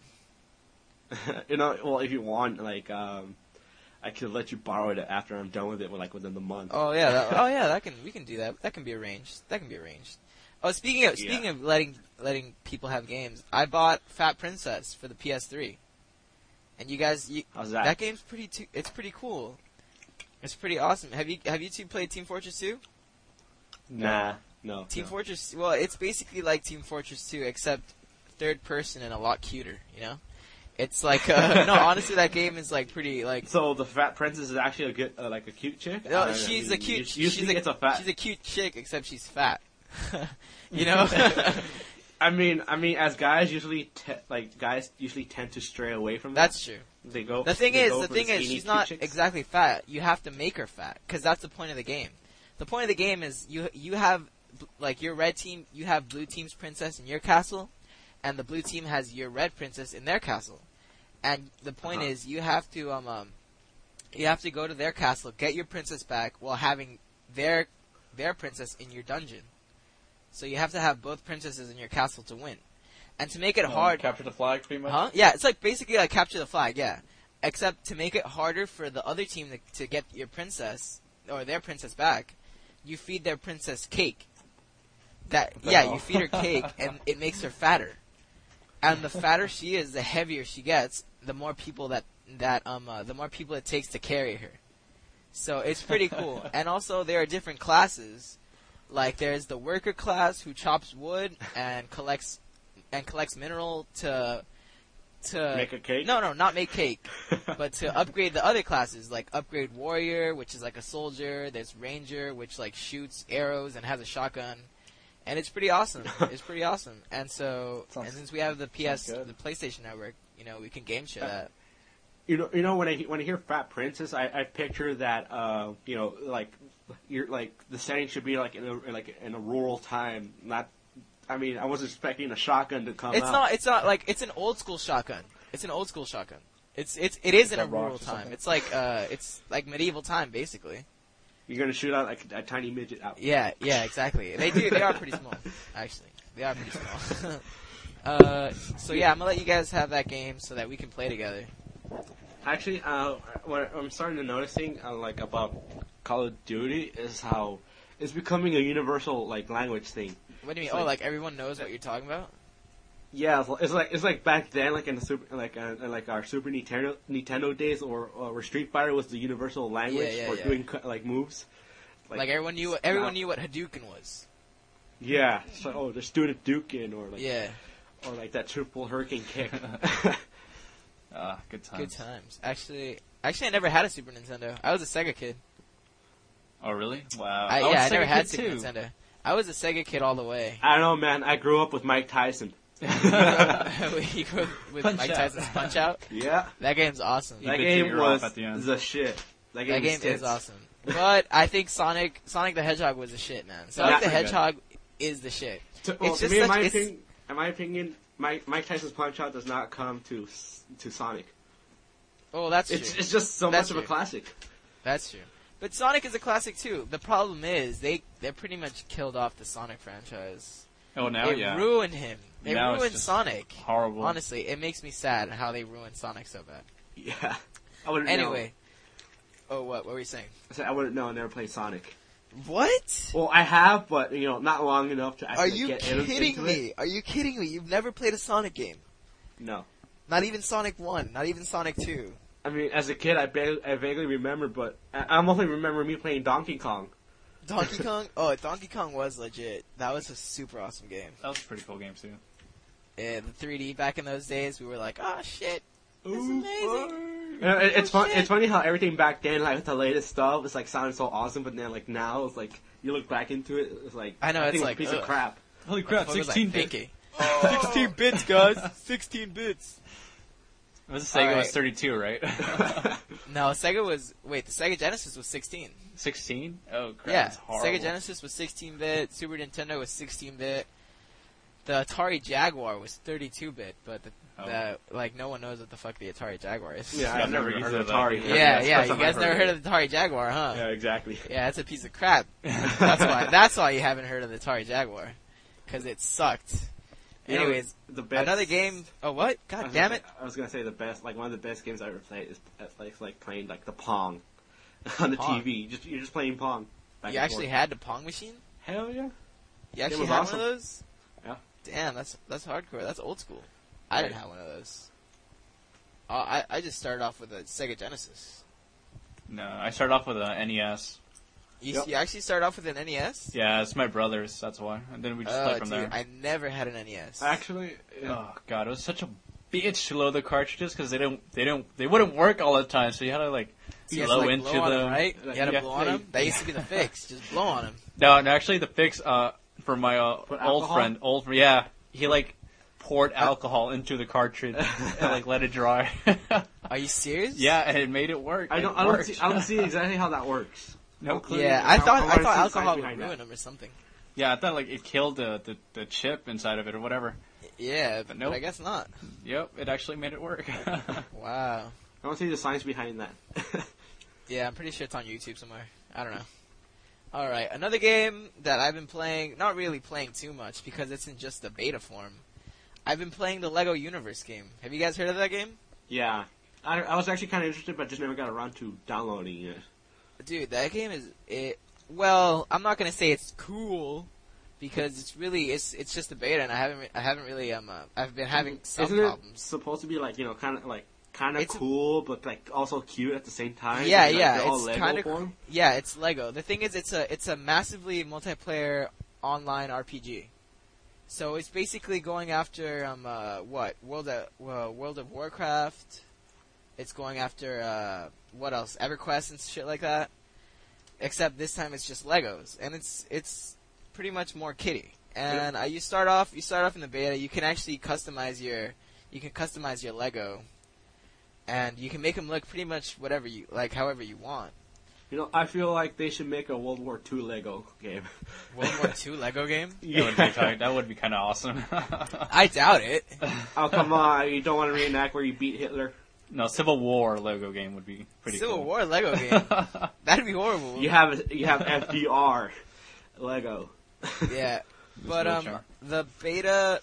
well, if you want, like, I could let you borrow it after I'm done with it, like, within the month. Oh yeah, we can do that. That can be arranged. Oh, speaking of letting people have games, I bought Fat Princess for the PS3, and you guys, how's that? That game's it's pretty cool. It's pretty awesome. Have you two played Team Fortress 2? Nah, no. Team Fortress, well, it's basically like Team Fortress 2, except third person and a lot cuter. You know, it's like no, honestly, that game is like pretty like. So the Fat Princess is actually a good, like a cute chick. No, she's a cute. Usually it's a fat. She's a cute chick, except she's fat. You know. I mean, as guys usually guys usually tend to stray away from that. That's true. They go. The thing is, she's not chicks. exactly fat. You have to make her fat because that's the point of the game. The point of the game is you have like your red team, you have blue team's princess in your castle, and the blue team has your red princess in their castle. And the point is, you have to go to their castle, get your princess back while having their princess in your dungeon. So you have to have both princesses in your castle to win. And to make it hard... Capture the flag, pretty much? Huh? Yeah, it's like basically like capture the flag, yeah. Except to make it harder for the other team to get your princess, or their princess back, you feed their princess cake. You feed her cake, and it makes her fatter. And the fatter she is, the heavier she gets, the more people the more people it takes to carry her. So it's pretty cool. And also there are different classes. Like there's the worker class who chops wood and collects mineral to make a cake. No, not make cake, but to upgrade the other classes. Like upgrade warrior, which is like a soldier. There's ranger, which like shoots arrows and has a shotgun, and it's pretty awesome. And since we have the PlayStation Network, you know, we can game share that. You know when I hear Fat Princess, I picture that you know, like you're like the setting should be like in a rural time. Not, I mean, I wasn't expecting a shotgun to come out. It's not like it's an old school shotgun. It is in a rural time. It's like medieval time basically. You're gonna shoot out like a tiny midget out. Yeah, exactly. They are pretty small, actually. They are pretty small. So yeah, I'm gonna let you guys have that game so that we can play together. Actually, what I'm starting to noticing like about Call of Duty is how it's becoming a universal like language thing. What do you mean? It's like everyone knows what you're talking about? Yeah, it's like back then, like in the like our Super Nintendo days, or where Street Fighter was the universal language for doing like moves. Like everyone knew what Hadouken was. Yeah, so just doing a Hadouken or or like that triple hurricane kick. Good times. Good times. Actually, I never had a Super Nintendo. I was a Sega kid. Oh really? Wow. I never had Super Nintendo. I was a Sega kid all the way. I don't know, man. I grew up with Mike Tyson. You grew up with Mike Tyson's Punch Out? Yeah. That game's awesome. That game was the shit. That game is awesome. But I think Sonic the Hedgehog was the shit, man. Sonic the Hedgehog is the shit. In my opinion, Mike Tyson's Punch Out does not come to Sonic. Oh, that's true. It's just so much of a classic. That's true. But Sonic is a classic too. The problem is they pretty much killed off the Sonic franchise. Oh, now they ruined him. They now ruined Sonic. Horrible. Honestly, it makes me sad how they ruined Sonic so bad. Yeah. I wouldn't anyway. know. Oh, what were you saying? I said I wouldn't know. I never played Sonic. What? Well, I have, but not long enough to actually get into it. Are you kidding me? Are you kidding me? You've never played a Sonic game? No. Not even Sonic 1. Not even Sonic 2. I mean, as a kid, I vaguely remember, but I only remember me playing Donkey Kong. Donkey Kong? Oh, Donkey Kong was legit. That was a super awesome game. That was a pretty cool game, too. Yeah, the 3D back in those days, we were like, oh shit, this is amazing. It's fun. It's funny how everything back then, like with the latest stuff, it's like sounded so awesome, but then like now, it's like you look back into it, it's like I know it's like a piece of crap. Holy crap! 16 bit. 16 bits, guys. 16 bits. It was Sega Alright. was 32, right? No, Sega was... Wait, the Sega Genesis was 16. 16? Oh, crap. Yeah, That's horrible. Sega Genesis was 16-bit. Super Nintendo was 16-bit. The Atari Jaguar was 32-bit, but no one knows what the fuck the Atari Jaguar is. Yeah, I've I've never never used heard an of that. Atari. Yeah, That's you the guys first never time heard I've of the Atari Jaguar, huh? Yeah, exactly. Yeah, it's a piece of crap. That's why you haven't heard of the Atari Jaguar. Because it sucked. You know, Anyways, the best, another game... Oh, what? God damn it. I was gonna say the best, like one of the best games I ever played is like playing like the Pong on the Pong? TV. You're just playing Pong. back You and actually forth. had the Pong machine? Hell yeah. You actually was had awesome. one of those? Yeah. Damn, that's hardcore. That's old school. I didn't have one of those. I just started off with a Sega Genesis. No, I started off with an NES. You actually started off with an NES? Yeah, it's my brother's, that's why. And then we just played from dude, there. I never had an NES. Actually, Oh god, it was such a bitch to load the cartridges because they wouldn't work all the time. So you had to like So you had to, blow like, into blow on them. them, right? You had to Yeah. blow on them? That used to be the fix. Just blow on them. No, actually the fix for my Put old alcohol? friend, yeah, he like poured alcohol into the cartridge and like let it dry. Are you serious? Yeah, and it made it work. I don't see exactly how that works. No clue. Yeah, I thought wanna see the alcohol science would behind ruin that. them or something. Yeah, I thought like it killed the chip inside of it or whatever. Yeah, but nope. I guess not. Yep, it actually made it work. Wow. I want to see the science behind that. Yeah, I'm pretty sure it's on YouTube somewhere. I don't know. Alright, another game that I've been playing, not really playing too much because it's in just the beta form. I've been playing the Lego Universe game. Have you guys heard of that game? Yeah. I was actually kind of interested, but just never got around to downloading it. Dude, that game is well, I'm not gonna say it's cool because it's just a beta and I haven't really I've been having some Isn't problems. it supposed to be like kind of It's- cool, but like also cute at the same time? Yeah, Like, yeah, they're all it's Lego kind of form? yeah, it's Lego. The thing is, it's a massively multiplayer online RPG. So it's basically going after World of Warcraft. It's going after what else? EverQuest and shit like that. Except this time it's just Legos, and it's pretty much more kiddie. And you start off in the beta. You can actually customize your Lego, and you can make them look pretty much whatever you like, however you want. You know, I feel like they should make a World War II Lego game. World War II Lego game? That would be kind of awesome. I doubt it. Oh, come on. You don't want to reenact where you beat Hitler? No, Civil War Lego game would be pretty Civil cool. War Lego game. That'd be horrible. You have FDR Lego. Yeah, but wheelchair. the beta,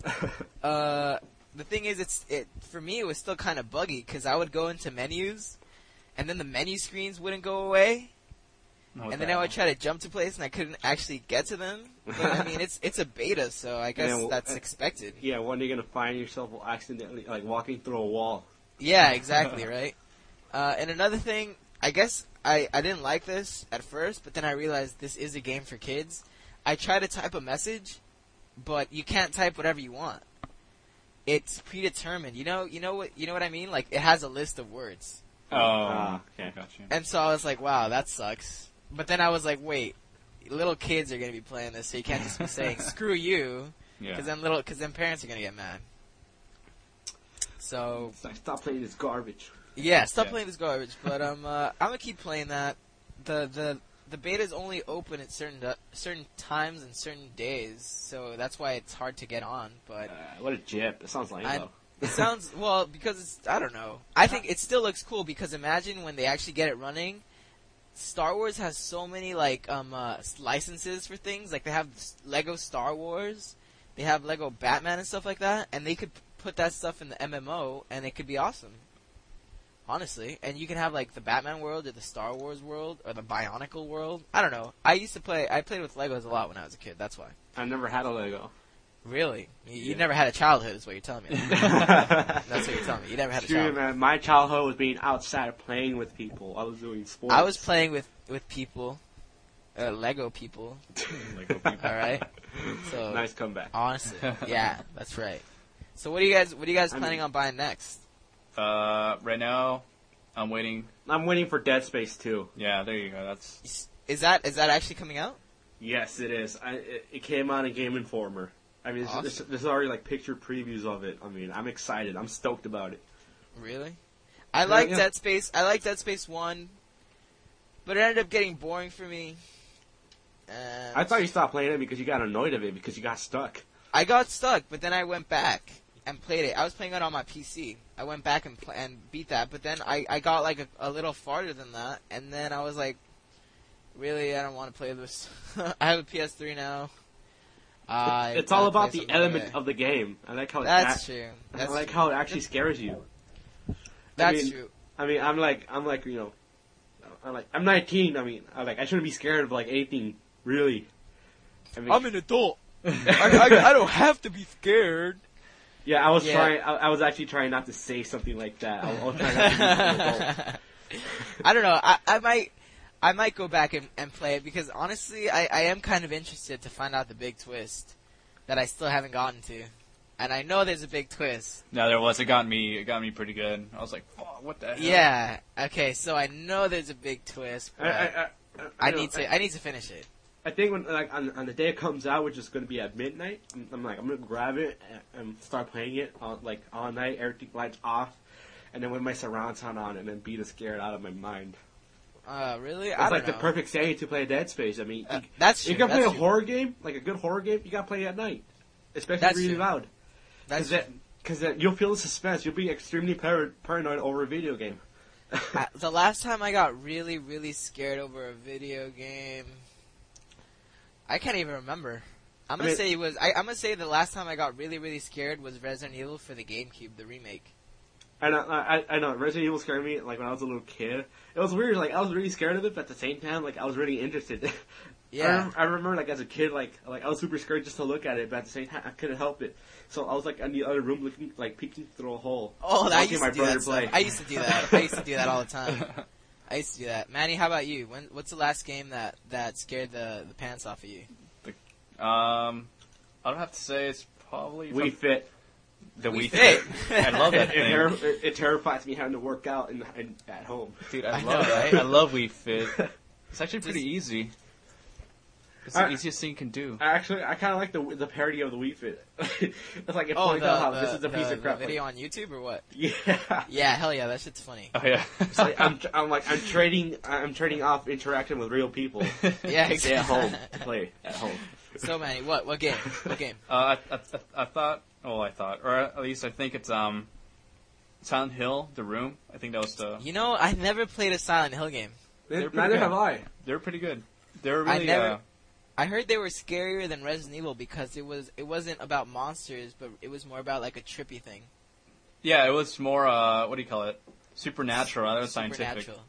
the thing is, for me it was still kind of buggy because I would go into menus, and then the menu screens wouldn't go away, What and the then I would hell? try to jump to place and I couldn't actually get to them. But I mean, it's a beta, so I guess Yeah, well, that's expected. Yeah, when are you going to find yourself accidentally like walking through a wall? Yeah, exactly, right? And another thing, I guess I didn't like this at first, but then I realized this is a game for kids. I try to type a message, but you can't type whatever you want. It's predetermined. You know what I mean? Like, it has a list of words. Oh, okay. Gotcha. And so I was like, wow, that sucks. But then I was like, wait, little kids are going to be playing this, so you can't just be saying, screw you, Yeah. because then parents are going to get mad. So, It's like, stop playing this garbage. yeah, stop Yeah. playing this garbage. But I'm gonna keep playing that. The beta is only open at certain times and certain days, so that's why it's hard to get on. But What a jip. It sounds lame, I- though. it sounds well because I don't know. I think it still looks cool because imagine when they actually get it running. Star Wars has so many licenses for things. Like they have Lego Star Wars, they have Lego Batman and stuff like that, and they could put that stuff in the MMO and it could be awesome. Honestly, and you can have like the Batman world or the Star Wars world or the Bionicle world. I don't know. I played with Legos a lot when I was a kid. That's why. I've never had a Lego. Really? You Yeah. never had a childhood, is what you're telling me. That's what you're telling me. You never had a Dude, childhood. man, my childhood was being outside playing with people. I was doing sports. I was playing with people, Lego people. Lego people. All right. So Nice comeback. honestly, yeah, that's right. So what are you guys planning on buying next? Right now, I'm waiting. I'm waiting for Dead Space 2. Yeah, there you go. That's Is that actually coming out? Yes, it is. It came out in Game Informer. I mean, Awesome. there's already like picture previews of it. I mean, I'm excited. I'm stoked about it. Really? I like yeah. Dead Space. I like Dead Space 1, but it ended up getting boring for me. And I thought you stopped playing it because you got annoyed of it because you got stuck. I got stuck, but then I went back and played it. I was playing it on my PC. I went back and beat that, but then I got like a little farther than that, and then I was like, really, I don't want to play this. I have a PS3 now. It's all about the element of the game. I like how That's true. I like how it actually scares you. That's mean, true. I mean, I'm like, you know, I'm 19. I mean, I shouldn't be scared of like anything really. I mean, I'm an adult. I don't have to be scared. yeah, I was Yeah. trying. I was actually trying not to say something like that. I was trying not to be an adult. I don't know. I might go back and play it because honestly, I am kind of interested to find out the big twist that I still haven't gotten to, and I know there's a big twist. No, there was. It got me pretty good. I was like, "Fuck, what the hell?" Yeah. Okay. So I know there's a big twist. But I know, need to finish it. I think when like on the day it comes out, which is going to be at midnight, I'm gonna grab it and start playing it like all night, everything lights off, and then with my surround sound on, and then beat the scared out of my mind. Really? It's I don't like know. the perfect setting to play Dead Space. I mean, That's true. you can play That's a true. horror game, like a good horror game. You gotta play it at night, especially That's really true. loud. That's true. Because then you'll feel the suspense. You'll be extremely paranoid over a video game. The last time I got really, really scared over a video game, I can't even remember. I'm gonna say the last time I got really, really scared was Resident Evil for the GameCube, the remake. And I know Resident Evil scared me like when I was a little kid. It was weird. Like I was really scared of it, but at the same time, like I was really interested. Yeah. I remember like as a kid, like I was super scared just to look at it, but at the same time, I couldn't help it. So I was like in the other room looking, like peeking through a hole. Oh, I watching used my to do brother that stuff. play. I used to do that. I used to do that all the time. I used to do that. Manny, how about you? What's the last game that scared the pants off of you? I would have to say it's probably We Fit. the We Wii Fit. Fit. I love that thing. It terrifies me having to work out at home. Dude, I I know, love that. right? I love Wii Fit. It's actually pretty Just- easy. It's the easiest thing you can do. I kind of like the parody of the Wii Fit. It's like it Oh, points out how this is a piece of the crap. video on YouTube or what? Yeah. Yeah, hell yeah, that shit's funny. Oh yeah. It's like, I'm trading off interaction with real people. Yeah, To stay at home exactly. to play at home. So Manny, what game? What game? I thought, or at least I think it's Silent Hill, The Room. I think that was the. You know, I never played a Silent Hill game. They're pretty Neither good. have I. They're pretty good. They're I really. never- I heard they were scarier than Resident Evil because it wasn't about monsters, but it was more about like a trippy thing. Yeah, it was more. What do you call it? Supernatural rather than scientific. Supernatural.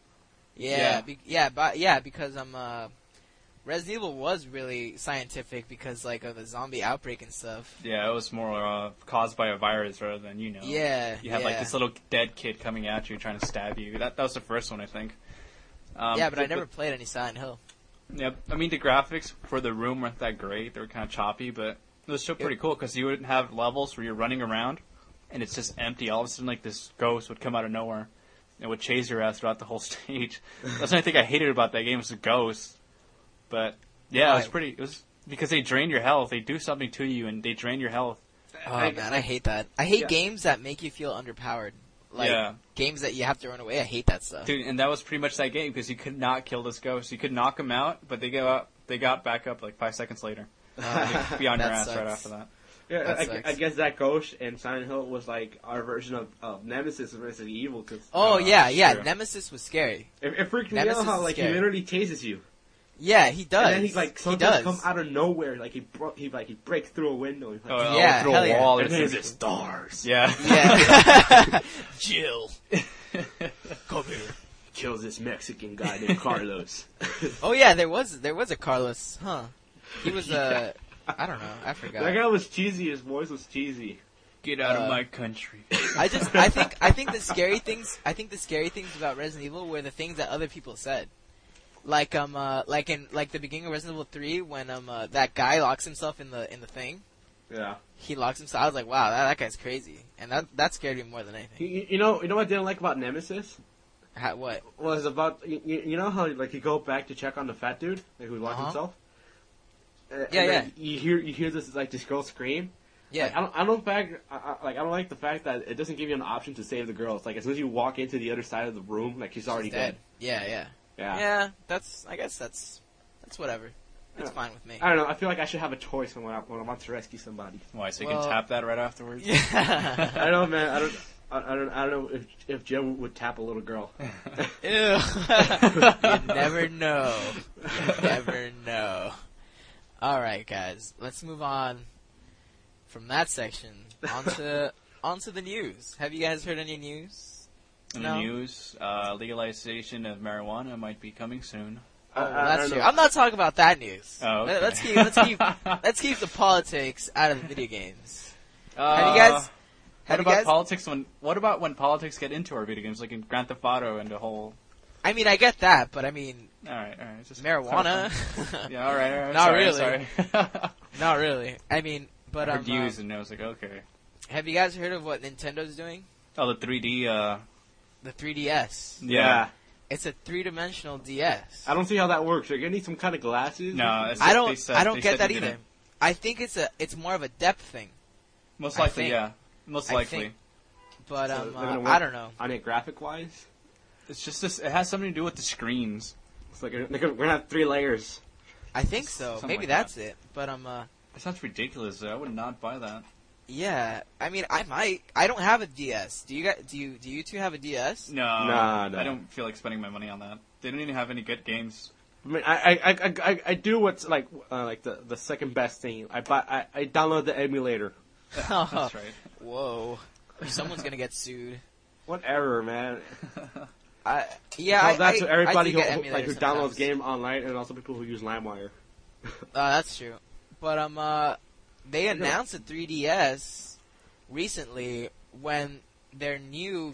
Yeah, because Resident Evil was really scientific because like of the zombie outbreak and stuff. Yeah, it was more caused by a virus rather than Yeah, You had like yeah. this little dead kid coming at you trying to stab you. That was the first one, I think. Yeah, but I never played any Silent Hill. Yeah, I mean the graphics for The Room weren't that great. They were kind of choppy, but it was still pretty cool because you would have levels where you're running around and it's just empty. All of a sudden, like this ghost would come out of nowhere and would chase your ass throughout the whole stage. That's the only thing I hated about that game was the ghost. But yeah, it was It was because they drain your health. They do something to you and they drain your health. Oh man, I hate that. I hate Yeah. games that make you feel underpowered. Like Yeah. games that you have to run away. I hate that stuff. Dude, and that was pretty much that game because you could not kill this ghost. You could knock him out, but they got back up like 5 seconds later. Be on your That ass right sucks. after that. Yeah, That I sucks. guess that ghost and Silent Hill was like our version of Nemesis versus Evil. Cause, Oh yeah. true. Nemesis was scary. it freaked me Nemesis out how is like he scary. literally chases you. Yeah, he does. And then he like he sometimes does. come out of nowhere, like he breaks through a window. He's like, Oh, Yeah, through hell a yeah. wall or and then something. it's stars. Yeah. Yeah. Jill, come here. Kills this Mexican guy named Carlos. Oh yeah, there was a Carlos, huh? He was Yeah. I don't know, I forgot. That guy was cheesy. His voice was cheesy. Get out of my country. I think the scary things about Resident Evil were the things that other people said. Like in the beginning of Resident Evil 3 when that guy locks himself in the thing. Yeah. He locks himself. I was like, wow, that guy's crazy. And that scared me more than anything. You know what I didn't like about Nemesis? What? Was about you know how like you go back to check on the fat dude like who locked Uh-huh. himself. Yeah, yeah. You hear this this girl scream. Yeah. Like, I don't like the fact that it doesn't give you an option to save the girl. It's like as soon as you walk into the other side of the room, like she's already dead. Yeah, yeah. Yeah. Yeah, I guess that's whatever. It's Yeah. fine with me. I don't know. I feel like I should have a choice when I want to rescue somebody. Why? So you Well- can tap that right afterwards. I Yeah. don't know, man. I don't know if Joe would tap a little girl. Ew. You never know. You never know. Alright, guys. Let's move on from that section onto the news. Have you guys heard any news? In No? the news, legalization of marijuana might be coming soon. Oh, I that's don't true. know. I'm not talking about that news. Oh, okay. Let's keep the politics out of the video games. Have you guys? What Have you about guys? politics? What about when politics get into our video games, like in Grand Theft Auto and the whole? I mean, I get that, but I mean, All right. Just marijuana. Yeah, all right. Not sorry, really. Sorry. Not really. I mean, but I heard used, and I was like, okay. have you guys heard of what Nintendo's doing? Oh, the 3D. The 3DS. Yeah. It's a three-dimensional DS. I don't see how that works. Are you gonna need some kind of glasses? No, it's I they don't. said- I don't they get said that they either. didn't. I think it's more of a depth thing. Most I likely, think. yeah. Most I likely. think. But So they're gonna I work don't know. on it graphic wise. It's just this. It has something to do with the screens. It's like we're gonna have 3 layers. I think so. Something Maybe like that's it. But It sounds ridiculous. Though. I would not buy that. yeah. I mean, I might. I don't have a DS. Do you guys? Do you two have a DS? No, Nah, no. I don't feel like spending my money on that. They don't even have any good games. I mean, I do what's like the second best thing. I download the emulator. That's right. Whoa. Someone's gonna get sued. Whatever, man. Yeah, Well, that's I everybody do get who emulators downloads sometimes. game online, and also people who use LimeWire. That's true. But they announced a 3DS recently when their new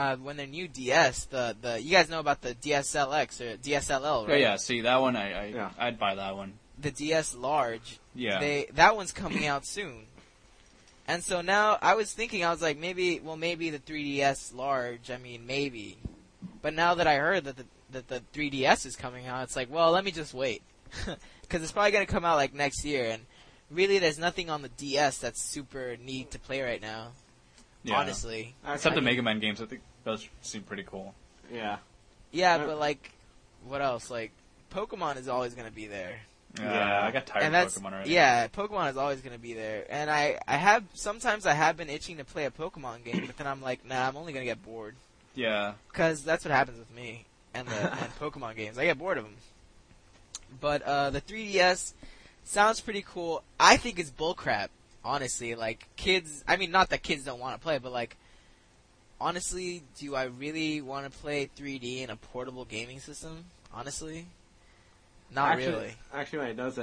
DS, the you guys know about the DSLX or DSLL, Oh right? yeah, see that one. Yeah. I'd buy that one. The DS Large. Yeah. That one's coming out soon. And so now I was thinking, I was like, maybe the 3DS Large. I mean, maybe. But now that I heard that the 3DS is coming out, it's like, well, let me just wait, because it's probably gonna come out like next year. And really, there's nothing on the DS that's super neat to play right now. Yeah. Honestly. Except I the mean- Mega Man games, I think those seem pretty cool. Yeah. Yeah, but like, what else? Like, Pokemon is always gonna be there. Yeah. I got tired And of that's Pokemon already. yeah, Pokemon is always gonna be there. And I have sometimes I have been itching to play a Pokemon game, but then I'm like, nah, I'm only gonna get bored. Yeah. Because that's what happens with me and Pokemon games. I get bored of them. But the 3DS sounds pretty cool. I think it's bullcrap, honestly. Like, kids... I mean, not that kids don't want to play, but, like, honestly, do I really want to play 3D in a portable gaming system? Honestly? Not really. Actually, when it does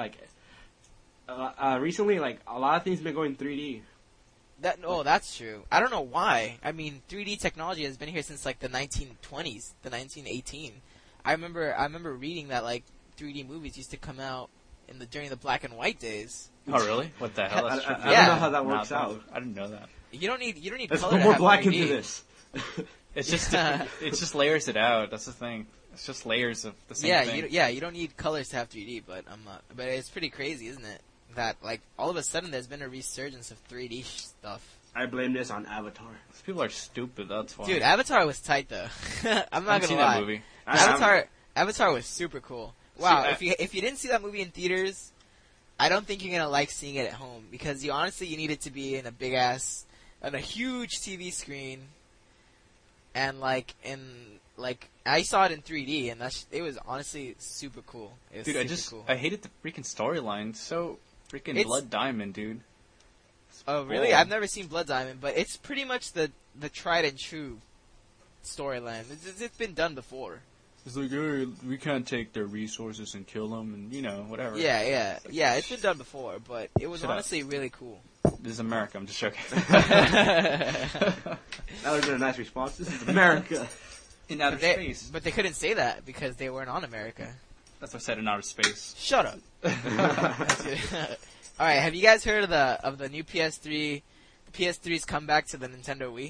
recently, like a lot of things been going 3D. That's true. I don't know why. I mean, 3D technology has been here since like the 1920s, the 1918. I remember reading that like 3D movies used to come out during the black and white days. Oh really? What the hell? That's I tricky. don't know how that works out. I didn't know that. You don't need Let's color put to more have black 3D. into this. It's just it just layers it out. That's the thing. It's just layers of the same thing. You don't need colors to have 3D, but but it's pretty crazy, isn't it? That like all of a sudden there's been a resurgence of 3D stuff. I blame this on Avatar. These people are stupid. That's why. Dude, Avatar was tight though. I'm not I've gonna seen lie. that movie. Avatar was super cool. Wow, See, if you didn't see that movie in theaters, I don't think you're gonna like seeing it at home because you need it to be in a huge TV screen, and I saw it in 3D and it was honestly super cool. It was Dude, super cool. I hated the freaking storyline. It's so freaking It's- Blood Diamond, dude. Oh really? boring. I've never seen Blood Diamond, but it's pretty much the tried and true storyline. It's been done before. It's like, hey, we can't take their resources and kill them, and whatever. Yeah. It's been done before, but it was Shut up. honestly really cool. This is America. I'm just joking. That would have been a nice response. This is America. In outer space. But they couldn't say that because they weren't on America. That's what I said in outer space. Shut up. All right, have you guys heard of the new PS3? The PS3's comeback to the Nintendo Wii.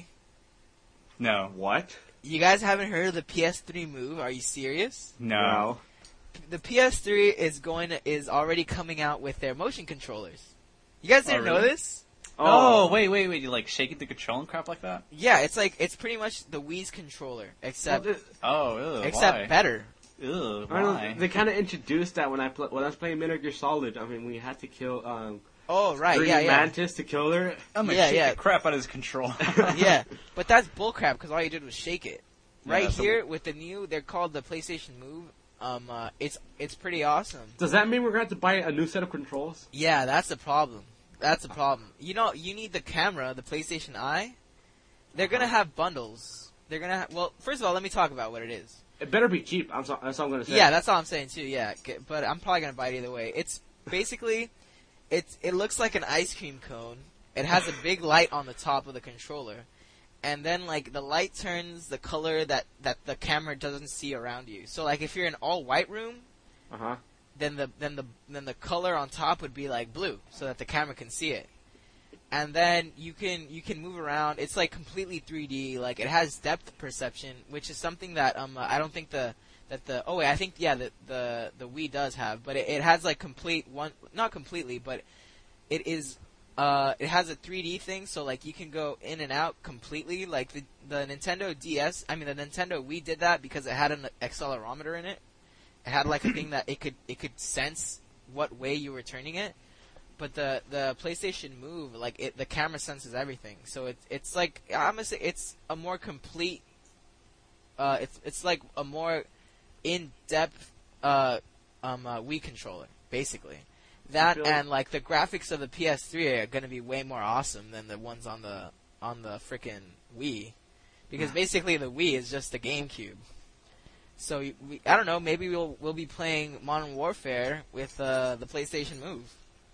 No. What? You guys haven't heard of the PS3 Move? Are you serious? No. the PS3 is already coming out with their motion controllers. You guys didn't know really? this? Oh, wait. You like shaking the control and crap like that? Yeah, it's pretty much the Wii's controller, except Why? better. Ew, I don't why? know, they kind of introduced that when I was playing Metal Gear Solid. I mean, we had to kill Oh right, Green yeah. Mantis to kill her. I'm gonna Yeah, shake yeah. the crap out of his control. Yeah, but that's bullcrap because all you did was shake it. Yeah, Right so- here with the new, they're called the PlayStation Move. It's pretty awesome. Does that mean we're going to have to buy a new set of controls? Yeah, that's the problem. That's the problem. You know, you need the camera, the PlayStation Eye. They're gonna have bundles. They're gonna well, first of all, let me talk about what it is. It better be cheap. That's all I'm going to say. Yeah, that's all I'm saying too. Yeah, but I'm probably gonna buy it either way. It's basically, it looks like an ice cream cone. It has a big light on the top of the controller, and then like the light turns the color that the camera doesn't see around you. So like if you're in an all white room, Uh-huh. then the color on top would be like blue, so that the camera can see it. And then you can move around. It's like completely 3D. Like it has depth perception, which is something that I don't think the Wii does have, but it has like not completely, but it is it has a 3D thing, so like you can go in and out completely. Like the Nintendo DS, the Nintendo Wii did that because it had an accelerometer in it. It had like a thing that it could sense what way you were turning it. But the PlayStation Move, like the camera senses everything. So it's like I'm gonna say it's a more complete. It's like a more in-depth Wii controller, basically. That and like the graphics of the PS3 are gonna be way more awesome than the ones on the frickin' Wii, because basically the Wii is just a GameCube. So I don't know. Maybe we'll be playing Modern Warfare with the PlayStation Move.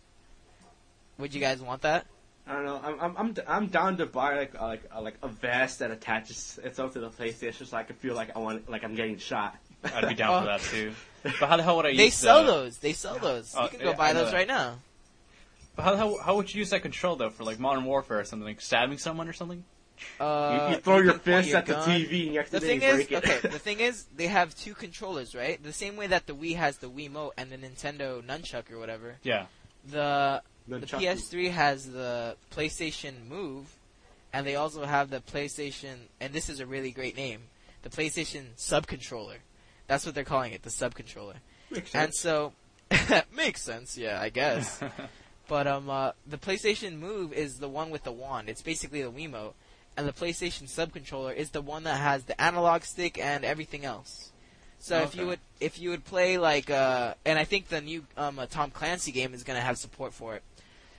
Would you guys want that? I don't know. I'm down to buy like a vest that attaches itself to the PlayStation, so I can feel like I'm getting shot. I'd be down for that too. But how the hell would I use They sell those. They sell those. Oh, You can go yeah, buy I know those that. right now. But how would you use that control though for like Modern Warfare or something, like stabbing someone or something? You throw your can point fist your at the gun. TV and you The accidentally thing is, break it. okay. The thing is, they have two controllers, right? The same way that the Wii has the Wiimote and the Nintendo Nunchuck or whatever. Yeah. The Nunchuck. PS3 has the PlayStation Move, and they also have the PlayStation. And this is a really great name, the PlayStation Subcontroller. That's what they're calling it, the Subcontroller. Makes And sense. so, makes sense, yeah, I guess. But the PlayStation Move is the one with the wand. It's basically the Wiimote, and the PlayStation Subcontroller is the one that has the analog stick and everything else. So if you would play like and I think the new Tom Clancy game is gonna have support for it.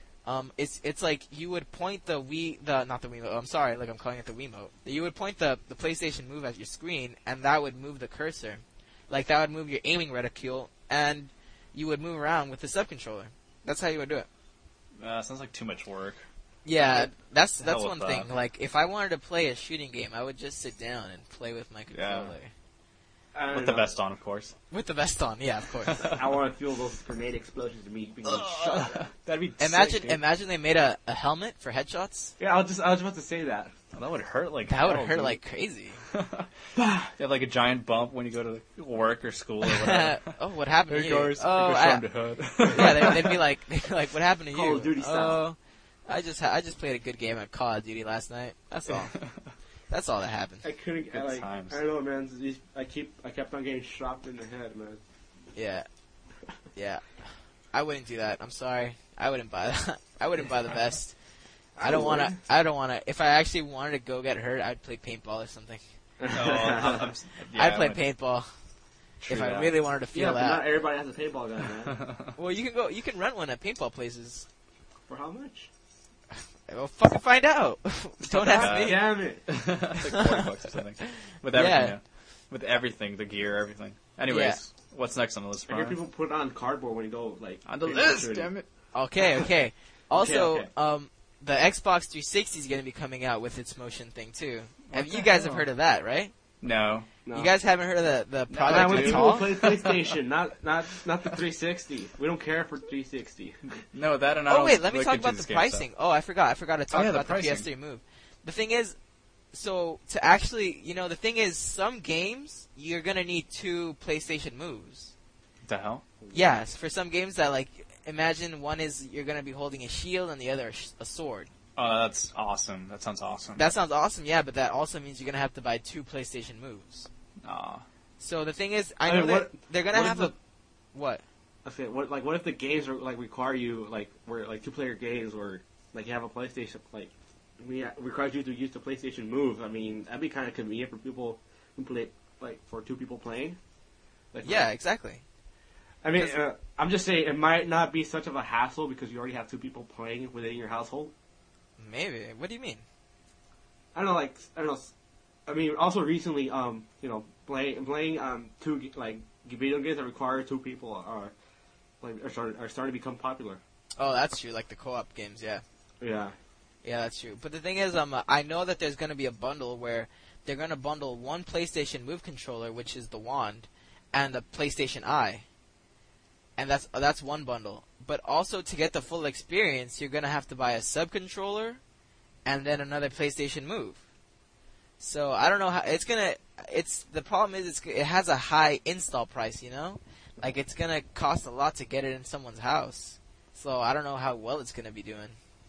It's like you would point the not the Wiimote. I'm sorry, like I'm calling it the Wiimote. You would point the PlayStation Move at your screen, and that would move the cursor. Like that would move your aiming reticule, and you would move around with the subcontroller. That's how you would do it. Sounds like too much work. Yeah, that's hell with one that. thing. Like if I wanted to play a shooting game, I would just sit down and play with my controller. I don't With the know. vest on, of course. With the vest on, yeah, of course. I want to feel those grenade explosions of me being shot. That'd be Imagine, sick, dude. imagine they made a helmet for headshots. Yeah, I was about to say that. Oh, that would hurt like That would hell, hurt dude. like crazy. You have like a giant bump when you go to work or school or whatever. Oh, what happened There to you? goes, Oh, there goes Sean DeHood. yeah, they'd be like, what happened to you? Call of Duty Oh, style. I just played a good game at Call of Duty last night. That's all. That's all that happened. I couldn't. Good times. I don't know, man. I kept on getting shot in the head, man. Yeah, yeah. I wouldn't do that. I'm sorry. I wouldn't buy that. I wouldn't buy the vest. I don't want to. I don't want to. If I actually wanted to go get hurt, I'd play paintball or something. Yeah, I'd play like, paintball true if I that. really wanted to feel Yeah, but not that. everybody has a paintball gun, man. Well, you can go. You can rent one at paintball places. For how much? Well, fucking find out. Don't ask God me. Damn it! It's like $40 or something. With everything, Yeah. yeah. With everything, the gear, everything. Anyways, what's next on the list, I hear Brian? people put it on cardboard when you go like On the paintball list, shooting. damn it. Okay. Also, Okay. the Xbox 360 is going to be coming out with its motion thing too. And the you guys have hell? heard of that, right? No. No. You guys haven't heard of the Nah, Project when dude. people Tall? play PlayStation, not the 360. We don't care for 360. No, that and I Oh don't wait, let me look talk into about this the game stuff. pricing. Oh, I forgot to talk yeah, the about the pricing. PS3 Move. The thing is, so to actually, the thing is, some games you're gonna need two PlayStation Moves. The hell? Yes, for some games that like imagine one is you're gonna be holding a shield and the other a sword. Oh, that's awesome. That sounds awesome. That sounds awesome, yeah, but that also means you're gonna have to buy 2 PlayStation moves. Aw. So the thing is, I I know mean, that what- they're gonna what have if a what? Okay, what if the games are like require you like where like 2-player games or like you have a PlayStation like requires you to use the PlayStation Move? I mean, that'd be kind of convenient for people who play like for 2 people playing. Like, Yeah, exactly. I mean, I'm just saying it might not be such of a hassle because you already have 2 people playing within your household. Maybe. What do you mean? I don't know. I mean, also recently, playing 2 like video games that require 2 people are starting to become popular. Oh, that's true. Like the co-op games, yeah. Yeah. Yeah, that's true. But the thing is, I know that there's going to be a bundle where they're going to bundle one PlayStation Move controller, which is the wand, and the PlayStation Eye. And that's one bundle. But also to get the full experience, you're going to have to buy a sub-controller and then another PlayStation Move. So I don't know how the problem is it has a high install price, you know? Like it's going to cost a lot to get it in someone's house. So I don't know how well it's going to be doing.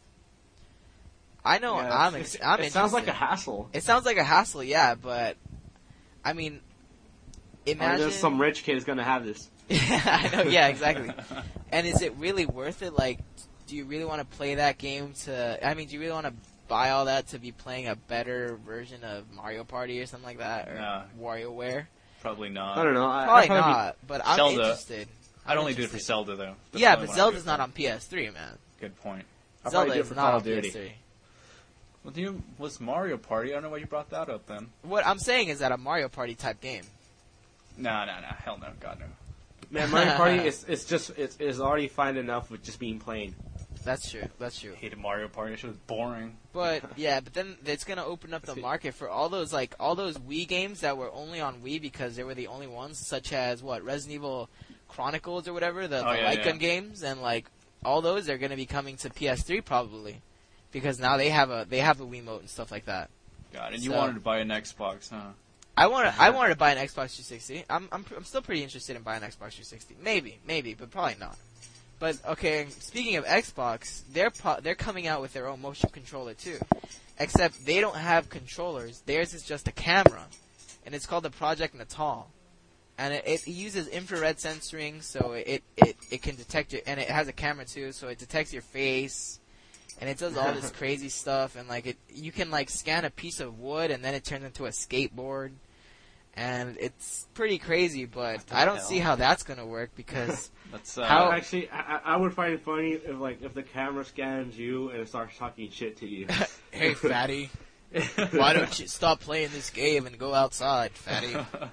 I know Yeah, I'm it interested. sounds like a hassle. It sounds like a hassle, yeah, but I mean, imagine Just some rich kid is gonna have this. I know, yeah, exactly. And is it really worth it? Like, do you really want to play that game to? I mean, do you really want to buy all that to be playing a better version of Mario Party or something like that, or Nah. WarioWare? Probably not. I don't know. Probably not. But I'm Zelda. interested. I'd only do it for Zelda, though. That's Yeah, the only but one I'd Zelda's do it not for. on PS3, man. Good point. I'll Zelda probably do it is for not Call on of Duty. PS3. Well, was Mario Party? I don't know why you brought that up then. What I'm saying is that a Mario Party type game. No. Hell no. God no. Man, Mario Party is already fine enough with just being plain. That's true. That's true. I hated Mario Party. It was boring. But yeah, but then it's gonna open up the market for all those Wii games that were only on Wii because they were the only ones, such as Resident Evil Chronicles or whatever, the light gun games, and like all those are gonna be coming to PS3 probably, because now they have a Wiimote and stuff like that. God, and you So- wanted to buy an Xbox, huh? I wanted to buy an Xbox 360. I'm still pretty interested in buying an Xbox 360. Maybe, but probably not. But okay, speaking of Xbox, they're coming out with their own motion controller too. Except they don't have controllers. Theirs is just a camera, and it's called the Project Natal. And it uses infrared sensoring, so it can detect your, and it has a camera too, so it detects your face, and it does all this crazy stuff. And like you can like scan a piece of wood, and then it turns into a skateboard. And it's pretty crazy, but the I don't hell? see how that's gonna work because That's How- Actually, I would find it funny if the camera scans you and it starts talking shit to you. hey fatty, why don't you stop playing this game and go outside, fatty?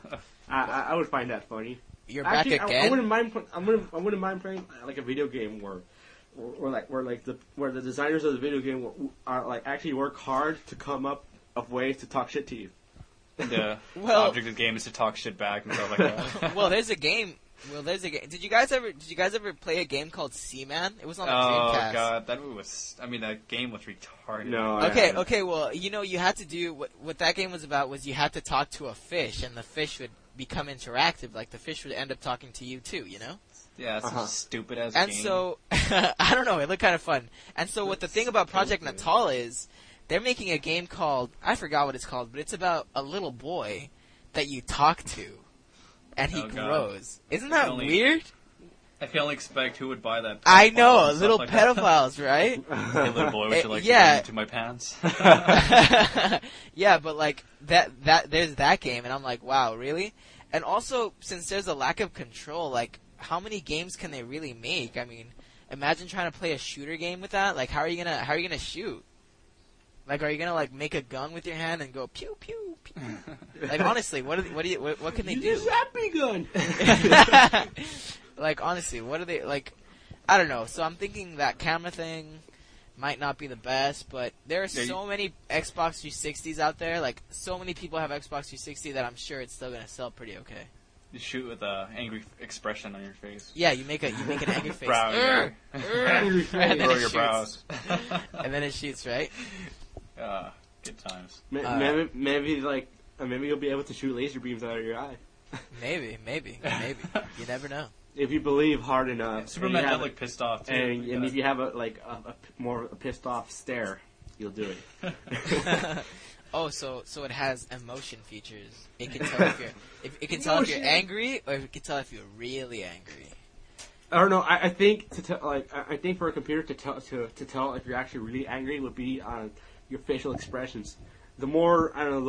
I would find that funny. You're Actually, back again. I wouldn't mind. I wouldn't mind playing like a video game where the designers of the video game are like actually work hard to come up of ways to talk shit to you. the Well- object of the game is to talk shit back and stuff like that. Well, there's a game. Did you guys ever play a game called Seaman? It was on the Dreamcast. Oh god, that game was retarded. No. I Okay, haven't. okay. Well, you had to do what that game was about was you had to talk to a fish, and the fish would become interactive. Like the fish would end up talking to you too. You know. Yeah, it's Uh-huh. a stupid ass And game. so I don't know. It looked kind of fun. And so what the thing about Project Natal is, they're making a game called, I forgot what it's called, but it's about a little boy that you talk to, and he Oh, God. grows. Isn't that Only- weird? I can only expect who would buy that. I pedophile know, and stuff little like that. pedophiles, right? Hey, little boy, would you like Yeah. to get into my pants? Yeah, but like that there's that game, and I'm like, wow, really? And also, since there's a lack of control, like how many games can they really make? I mean, imagine trying to play a shooter game with that. Like, how are you gonna shoot? Like, are you gonna like make a gun with your hand and go pew pew pew? Like, honestly, what can they do? Use that gun. Like, honestly, what are they like? I don't know. So I'm thinking that camera thing might not be the best, but there are Yeah, so many Xbox 360s out there. Like, so many people have Xbox 360 that I'm sure it's still gonna sell pretty okay. You shoot with a angry expression on your face. Yeah, you make an angry face. Brow, yeah. Angry face. And then Or it your shoots. brows. And then it shoots, right? Good times. Maybe you'll be able to shoot laser beams out of your eye. Maybe. You never know. if you believe hard enough, Superman does look pissed off too. and if you have a more pissed off stare, you'll do it. Oh, so it has emotion features. It can tell if you're angry, or it can tell if you're really angry. I don't know. I think I think for a computer to tell if you're actually really angry would be on your facial expressions. The more the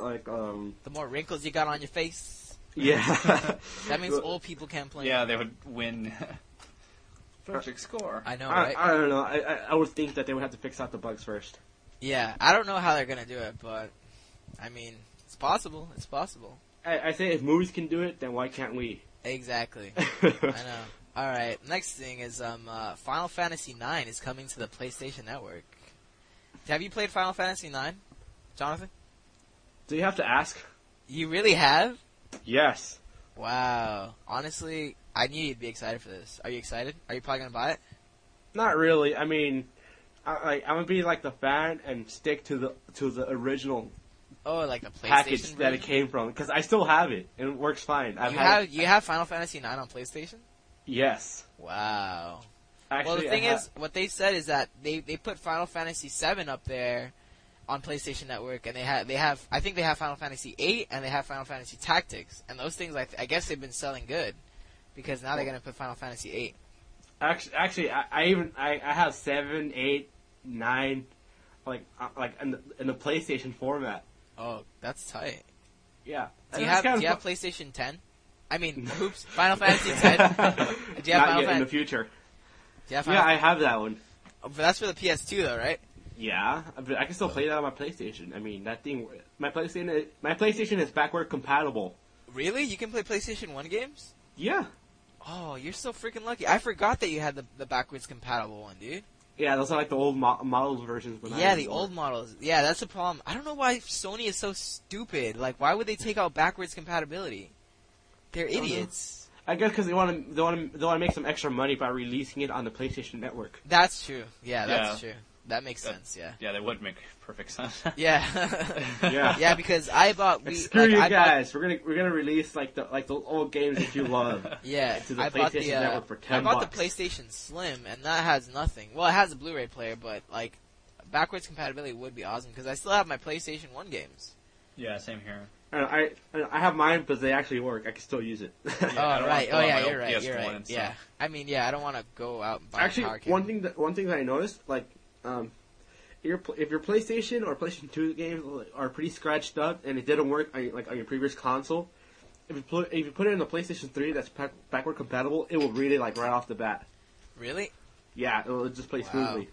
more wrinkles you got on your face. Yeah. That means old people can't play. Yeah, they would win. Perfect score. I know, right? I don't know. I would think that they would have to fix out the bugs first. Yeah, I don't know how they're gonna do it, but I mean, it's possible. It's possible. I say if movies can do it, then why can't we? Exactly. I know. All right. Next thing is Final Fantasy IX is coming to the PlayStation Network. Have you played Final Fantasy IX, Jonathan? Do you have to ask? You really have? Yes. Wow. Honestly, I knew you'd be excited for this. Are you excited? Are you probably gonna buy it? Not really. I mean, I'm gonna be like the fan and stick to the original Oh, like the PlayStation package version? that it came from because I still have it and it works fine. You have Final Fantasy IX on PlayStation? Yes. Wow. Actually, Well, the thing is, what they said is that they put Final Fantasy VII up there on PlayStation Network, and I think they have Final Fantasy VIII and they have Final Fantasy Tactics, and those things I guess they've been selling good because now they're gonna put Final Fantasy VIII. Actually, I have 7, 8, 9, like in the PlayStation format. Oh, that's tight. Yeah. Do you have PlayStation 10? I mean, oops, Final Fantasy 10. Do you have Not Final yet in the Fan- future. Do you have Yeah, Final I have that one. But that's for the PS2 though, right? Yeah, but I can still play that on my PlayStation. I mean, that thing. My PlayStation is backward compatible. Really? You can play PlayStation 1 games? Yeah. Oh, you're so freaking lucky. I forgot that you had the backwards compatible one, dude. Yeah, those are like the old models versions. Yeah, the old models. Yeah, that's the problem. I don't know why Sony is so stupid. Like, why would they take out backwards compatibility? They're idiots. I guess because they want to make some extra money by releasing it on the PlayStation Network. That's true. Yeah, that's Yeah. true. That makes sense. Yeah. Yeah, that would make perfect sense. Yeah. Yeah. Yeah, because I bought. Screw you guys. We're gonna release like the old games that you love. Yeah, to the I bought PlayStation the Network for $10. I bought the PlayStation Slim, and that has nothing. Well, it has a Blu-ray player, but like backwards compatibility would be awesome because I still have my PlayStation 1 games. Yeah, same here. I have mine, but they actually work. I can still use it. Oh I don't right. wanna Oh pull out yeah, my you're old right. You're PS1 right. and Yeah. stuff. I mean, yeah, I don't want to go out and buy Actually, a power cable. one thing that I noticed, like, if your PlayStation or PlayStation 2 games are pretty scratched up and it didn't work on your previous console, if you put it in the PlayStation 3 that's backward compatible, it will read it like right off the bat. Really? Yeah, it'll just play smoothly.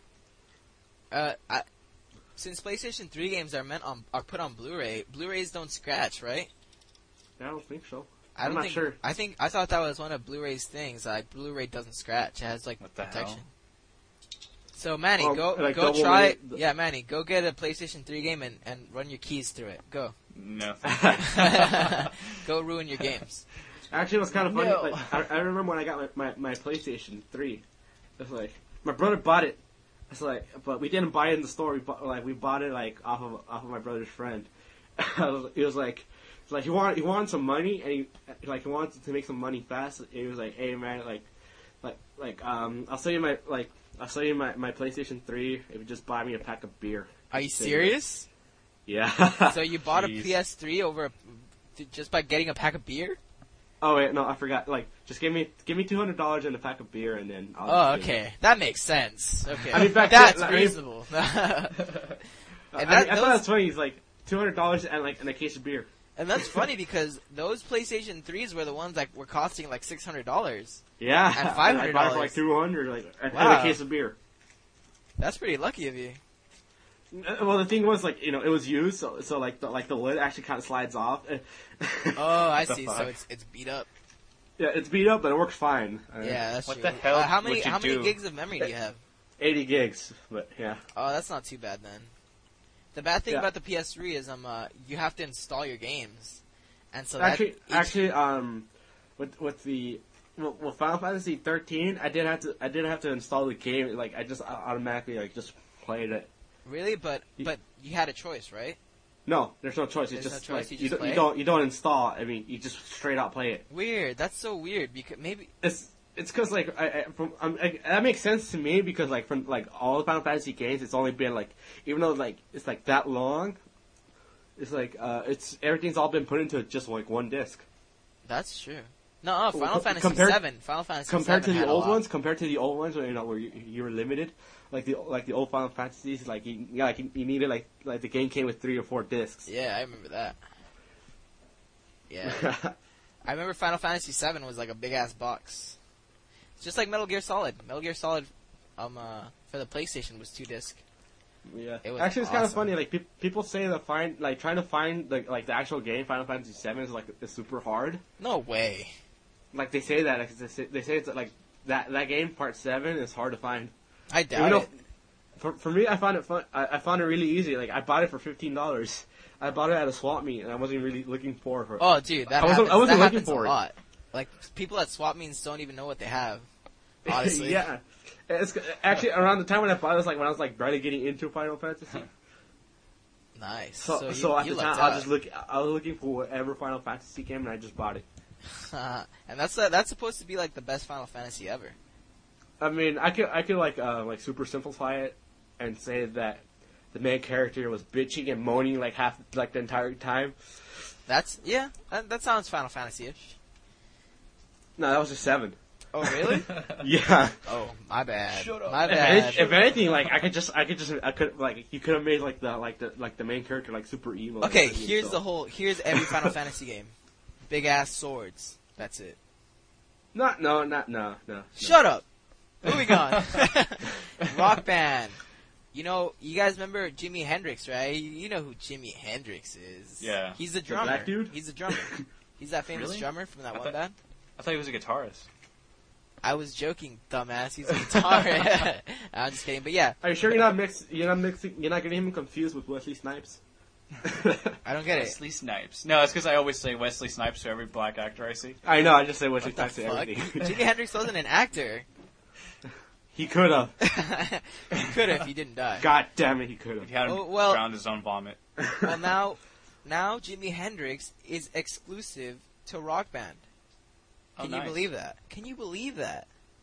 Since PlayStation 3 games are put on Blu-ray, Blu-rays don't scratch, right? I don't think so. I'm not sure. I thought that was one of Blu-ray's things. Like Blu-ray doesn't scratch; it has like What the protection. hell? So Manny, go double try. weight- Yeah, Manny, go get a PlayStation 3 game and run your keys through it. Go, No. go ruin your games. Actually, it was kind of funny. No. Like, I remember when I got my PlayStation 3. It's like my brother bought it. It's like, but we didn't buy it in the store. We bought it like off of my brother's friend. It was like he wanted some money and he wanted to make some money fast. And he was like, hey man, I'll sell you my PlayStation 3 if you just buy me a pack of beer. Are you serious? Yeah. So you bought a Jeez. PS3 just by getting a pack of beer? Oh wait, no, I forgot. Like, just give me $200 and a pack of beer, and then Oh, just give it. okay, that makes sense. Okay, I mean, back that's then, reasonable. I thought it was funny. He's like $200 and a case of beer. And that's funny because those PlayStation 3s were the ones that were costing like $600. Yeah, And I bought it for like $500. $200, and Wow. a case of beer. That's pretty lucky of you. Well, the thing was, like, it was used, so like the lid actually kind of slides off. Oh, I the see. fuck? So it's beat up. Yeah, it's beat up, but it works fine. Yeah, that's What true. the hell How many would you how many do? gigs of memory do you have? 80 gigs, but yeah. Oh, that's not too bad then. The bad thing Yeah. about the PS3 is you have to install your games, and so Actually, that with Final Fantasy 13, I didn't have to install the game. I just automatically just played it. really, but you had a choice, right? No, there's no choice. There's It's just no choice, like you just play it? you don't install. I mean, you just straight out play it. Weird. That's so weird because maybe. It's because like that makes sense to me because like from like all the Final Fantasy games, it's only been like even though like it's like that long, it's like it's everything's all been put into just like one disc. That's true. No, Final Co- Fantasy compared- 7. Final Fantasy Compared 7 to had the a old lot. ones, where where you were limited, like the old Final Fantasies, like you needed like the game came with 3 or 4 discs. Yeah, I remember that. Yeah. I remember Final Fantasy 7 was like a big ass box. It's just like Metal Gear Solid. Metal Gear Solid for the PlayStation was 2 disc. Yeah, It was actually, it's kind of awesome. funny. Like people say that trying to find the actual game Final Fantasy VII is like is super hard. No way. Like they say that they say it's like that game part 7 is hard to find. I Even doubt though- it. For me, I found it fun. I found it really easy. Like I bought it for $15. I bought it at a swap meet, and I wasn't really looking for it. Oh, dude, that I wasn't- happens, I wasn't that looking happens for a it. lot. Like, people at swap meets don't even know what they have. Honestly. yeah. It's actually around the time when I bought it was like when I was like barely getting into Final Fantasy. Nice. So, So at you the time lucked I out. was just I was looking for whatever Final Fantasy game, and I just bought it. And that's supposed to be like the best Final Fantasy ever. I mean, I could like super simplify it and say that the main character was bitching and moaning like the entire time. That's that sounds Final Fantasy-ish. No, that was just 7. Oh really? Yeah. Oh, my bad. Shut up. My If, bad. if anything, like I could like you could have made like the main character like super emo. Okay, like, here's so. here's every Final Fantasy game. Big ass swords. That's it. No. Shut up. Moving on. Rock Band. You know, you guys remember Jimi Hendrix, right? You know who Jimi Hendrix is. Yeah. He's the The drummer. black dude? He's the drummer. He's that famous Really? drummer from that I one thought- band. I thought he was a guitarist. I was joking, dumbass. He's a guitar. I'm just kidding, but yeah, Are you sure you're not getting him confused with Wesley Snipes? I don't get it. Wesley Snipes. No, it's because I always say Wesley Snipes to every black actor I see. I know. I just say Wesley What the Snipes to fuck? everything. Jimi Hendrix wasn't an actor. He could have. He could if he didn't die. God damn it, he could He have. had him Oh, well- drown his own vomit. Well, now Jimi Hendrix is exclusive to Rock Band. Can Oh, you nice. believe that? Can you believe that?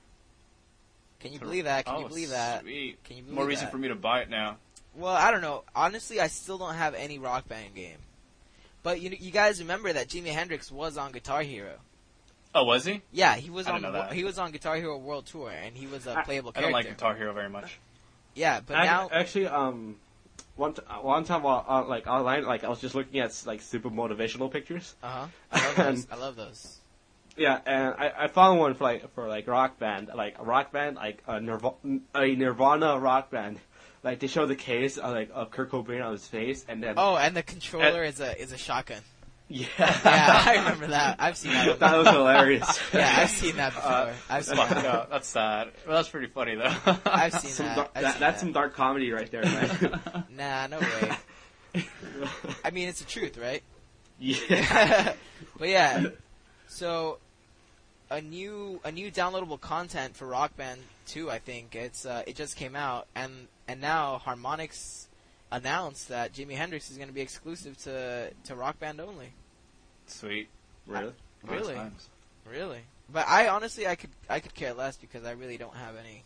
Can you believe that? Can you believe that? Sweet. Can you believe More reason that? for me to buy it now. Well, I don't know. Honestly, I still don't have any Rock Band game. But you guys remember that Jimi Hendrix was on Guitar Hero. Oh, was he? Yeah, he was I on didn't know that. he was on Guitar Hero World Tour, and he was a playable I character. don't like Guitar Hero very much. Yeah, but now Actually, one time while like online, like I was just looking at like super motivational pictures. I love those. I love those. Yeah, and I found one for Rock Band, like a Nirvana Rock Band. Like they show the case of Kurt Cobain on his face, and then Oh, and the controller is a shotgun. yeah, Yeah, I remember that. I've seen that. that was hilarious. Yeah, I've seen that before. I've seen Fuck, that. no, that's sad. Well, that's pretty funny though. I've seen Some that. dark, I've seen that's that. some dark comedy right there, man. Nah, no way. I mean, it's the truth, right? Yeah. But yeah, so a new downloadable content for Rock Band 2, I think it just came out, and now Harmonix announced that Jimi Hendrix is going to be exclusive to Rock Band only. Sweet. Really? Really? Nice times. Really? But I honestly I could care less because I really don't have any.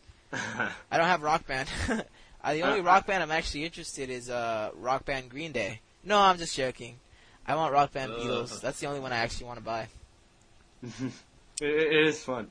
I don't have Rock Band. The only Rock Band I'm actually interested is Rock Band Green Day. No, I'm just joking. I want Rock Band Beatles. That's the only one I actually want to buy. It is fun.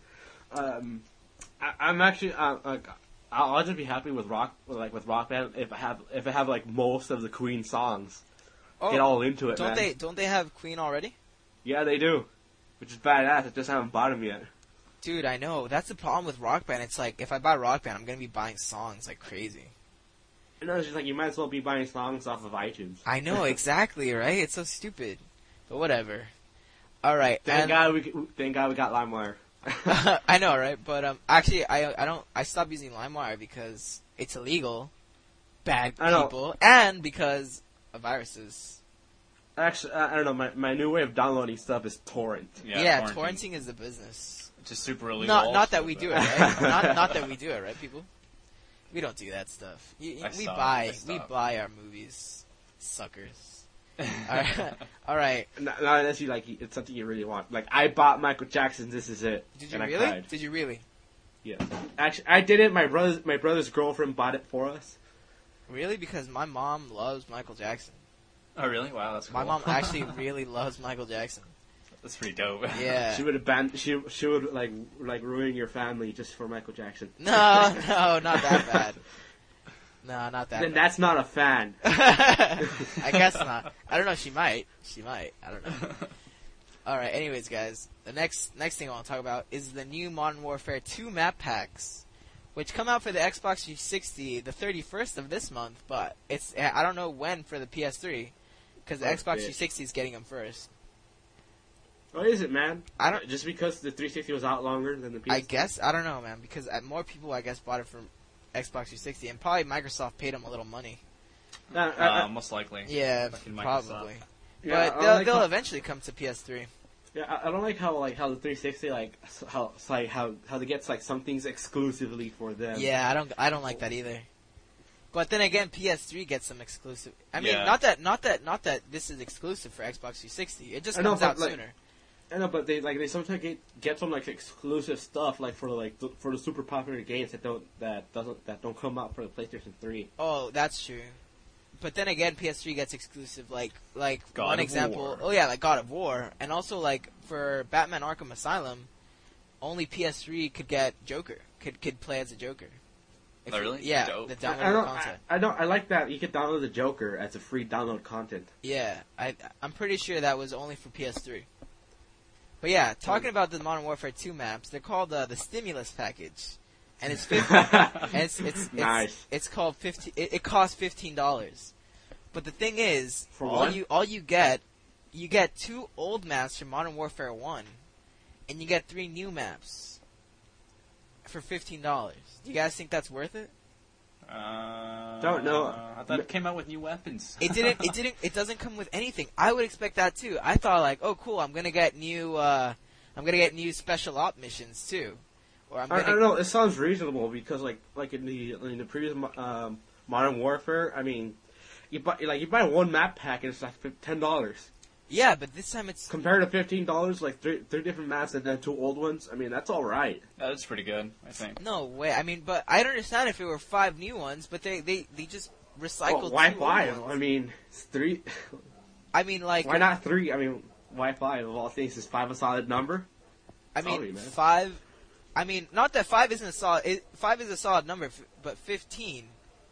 I'm actually I'll just be happy with Rock Band if I have like most of the Queen songs. Oh, Get all into it, don't man. don't they have Queen already? Yeah, they do, which is badass. I just haven't bought them yet. Dude, I know. That's the problem with Rock Band. It's like if I buy Rock Band, I'm gonna be buying songs like crazy. You know, it's just like you might as well be buying songs off of iTunes. I know exactly, right? It's so stupid, but whatever. All right, Thank and- God we got LimeWire. I know, right? But actually, I stopped using LimeWire because it's illegal, bad I know. people, and because of viruses. Actually, I don't know. My new way of downloading stuff is torrent. Yeah, quarantine. torrenting is the business. Just super illegal. Not that also, we but- do it, right? not that we do it, right, people? We don't do that stuff. I We stopped. buy I stopped. our movies. Suckers. Alright. Alright. Not unless you like, it's something you really want. Like, I bought Michael Jackson's This Is It. Did you and I really? cried. Did you really? Yes. Actually, I did it. My brother's girlfriend bought it for us. Really? Because my mom loves Michael Jackson. Oh, really? Wow, that's cool. My mom actually really loves Michael Jackson. That's pretty dope. Yeah. She would she would like ruin your family just for Michael Jackson. No, not that bad. No, not that Then bad. that's not a fan. I guess not. I don't know. She might. I don't know. All right. Anyways, guys, the next thing I want to talk about is the new Modern Warfare 2 map packs, which come out for the Xbox 360 the 31st of this month. But I don't know when for the PS3 because the Oh, Xbox bitch. 360 is getting them first. What is it, man? I don't- Just because the 360 was out longer than the PS. I guess I don't know, man, because more people I guess bought it from Xbox 360, and probably Microsoft paid them a little money. Most likely. Yeah, Fucking Microsoft. probably. yeah, But they'll eventually come to PS3. I don't like how the 360 how they get like some things exclusively for them. Yeah, I don't like that either. But then again, PS3 gets some exclusive. I mean, Yeah. not that this is exclusive for Xbox 360. It just I know, comes but, out like, sooner. I know, but they sometimes get some like exclusive stuff like for the super popular games that don't come out for the PlayStation 3. Oh, that's true. But then again, PS3 gets exclusive, like God one of example. War. Oh yeah, like God of War, and also like for Batman: Arkham Asylum, only PS3 could get Joker. Could play as a Joker. Oh, really? Yeah, Dope. the I downloadable don't. content. I like that you can download the Joker as a free download content. Yeah, I'm pretty sure that was only for PS3. But yeah, talking about the Modern Warfare 2 maps, they're called the Stimulus Package, and it's 50, and it's Nice. It's called 50. It costs $15. But the thing is, For all what? you get 2 old maps from Modern Warfare 1, and you get 3 new maps for $15. Do you guys think that's worth it? Don't know. I thought it came out with new weapons. It doesn't come with anything. I would expect that too. I thought like, oh cool, I'm gonna get new special op missions too. Or I'm I gonna don't know. It sounds reasonable because like in the previous Modern Warfare, I mean, you buy one map pack and it's like $10 Yeah, but this time it's compared to $15, like three different maps and then 2 old ones. I mean, that's all right. That's pretty good, I think. no way. I mean, but I'd understand if it were 5 new ones, but they just recycled Why 2 old 5? ones. I mean, it's 3. I mean, like Why not 3? I mean, why 5? Of all things, is 5 a solid number? I mean, Sorry, man. 5. I mean, not that 5 isn't a solid. 5 is a solid number, but $15.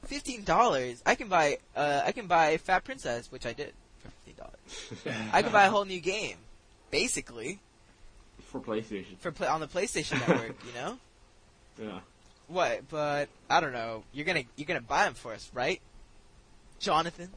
I can buy Fat Princess, which I did for $15. I could buy a whole new game, basically, For PlayStation. on the PlayStation Network. You know Yeah. what? But I don't know. You're gonna buy them for us, right, Jonathan?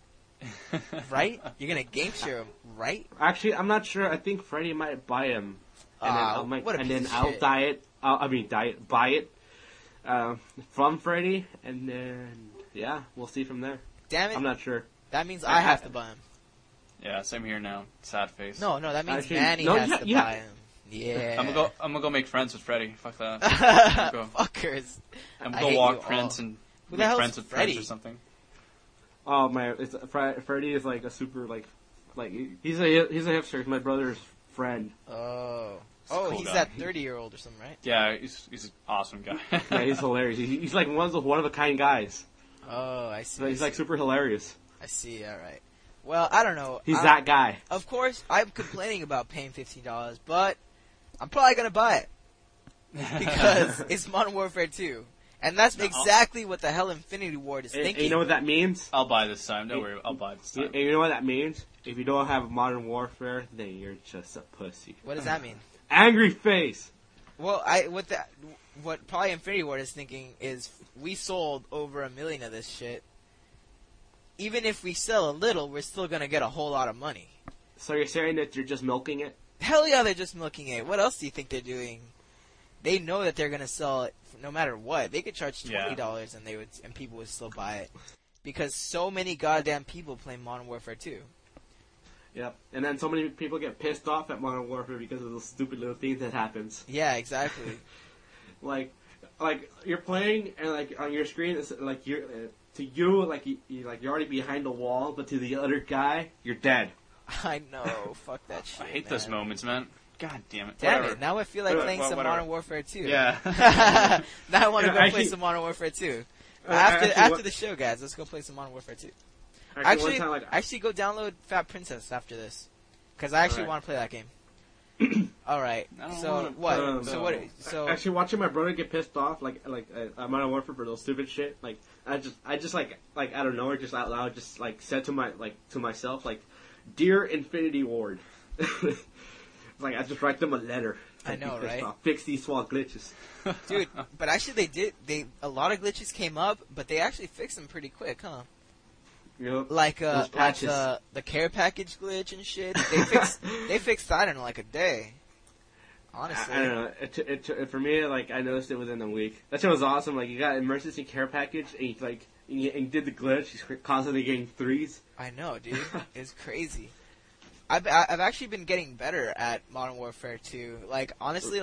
Right? You're gonna game share them, right? Actually, I'm not sure. I think Freddy might buy him. And what a then, piece of I'll shit. buy it from Freddy, and then yeah, we'll see from there. Damn it! I'm not sure. That means I have to buy them. Yeah, same here now. Sad face. No, that means Actually, Manny no, has yeah, to yeah. buy them. Yeah. I'm gonna go make friends with Freddy. Fuck that. I'm gonna Fuckers. I'm I gonna hate walk you Prince all. and Who the make hell's friends with Freddy? Prince or something. Oh man, Freddy is like a super like he's a hipster. He's my brother's friend. Oh. a Oh, cool he's guy. that 30-year-old or something, right? Yeah, he's an awesome guy. Yeah, he's hilarious. He's like one of a kind guys. Oh, I see. So he's like super hilarious. I see. All right. Well, I don't know. He's that guy. Of course, I'm complaining about paying $15, but I'm probably gonna buy it because it's Modern Warfare 2, and that's exactly what the hell Infinity Ward is And thinking. you know what that means? I'll buy this time. Don't worry. I'll buy this time. And you know what that means? If you don't have Modern Warfare, then you're just a pussy. What does that mean? Angry face. Well, what probably Infinity Ward is thinking is we sold over 1 million of this shit. Even if we sell a little, we're still gonna get a whole lot of money. So you're saying that you're just milking it? Hell yeah, they're just milking it. What else do you think they're doing? They know that they're gonna sell it no matter what. They could charge $20 and people would still buy it because so many goddamn people play Modern Warfare 2. Yep. And then so many people get pissed off at Modern Warfare because of those stupid little things that happens. Yeah, exactly. Like, like you're playing and like on your screen it's like you're to you like you're already behind the wall, but to the other guy you're dead. I know. Fuck that shit. I hate man. those moments, man. God damn it. Damn Whatever. it! Now I feel like playing some whatever. Modern Warfare 2. Yeah. Now I want to Yeah, go play actually- some Modern Warfare 2. actually, After what- the show, guys, let's go play some Modern Warfare 2. Actually, one time, Actually, go download Fat Princess after this, because I actually Alright. want to play that game. All right. I don't So wanna what? play So no. what? So actually watching my brother get pissed off like Modern Warfare for those stupid shit, like I just like out of nowhere, just out loud, just like said to myself like, "Dear Infinity Ward," like I just write them a letter. I know, Be pissed right? off. Fix these small glitches. dude, but actually a lot of glitches came up, but they actually fixed them pretty quick, huh? You know, Like Those patches. the care package glitch and shit. They fixed that in like a day. Honestly, I don't know. It for me, like I noticed it within a week. That shit was awesome. Like you got emergency care package, and you did the glitch. You're constantly getting threes. I know, dude. It's crazy. I've actually been getting better at Modern Warfare 2. Like honestly,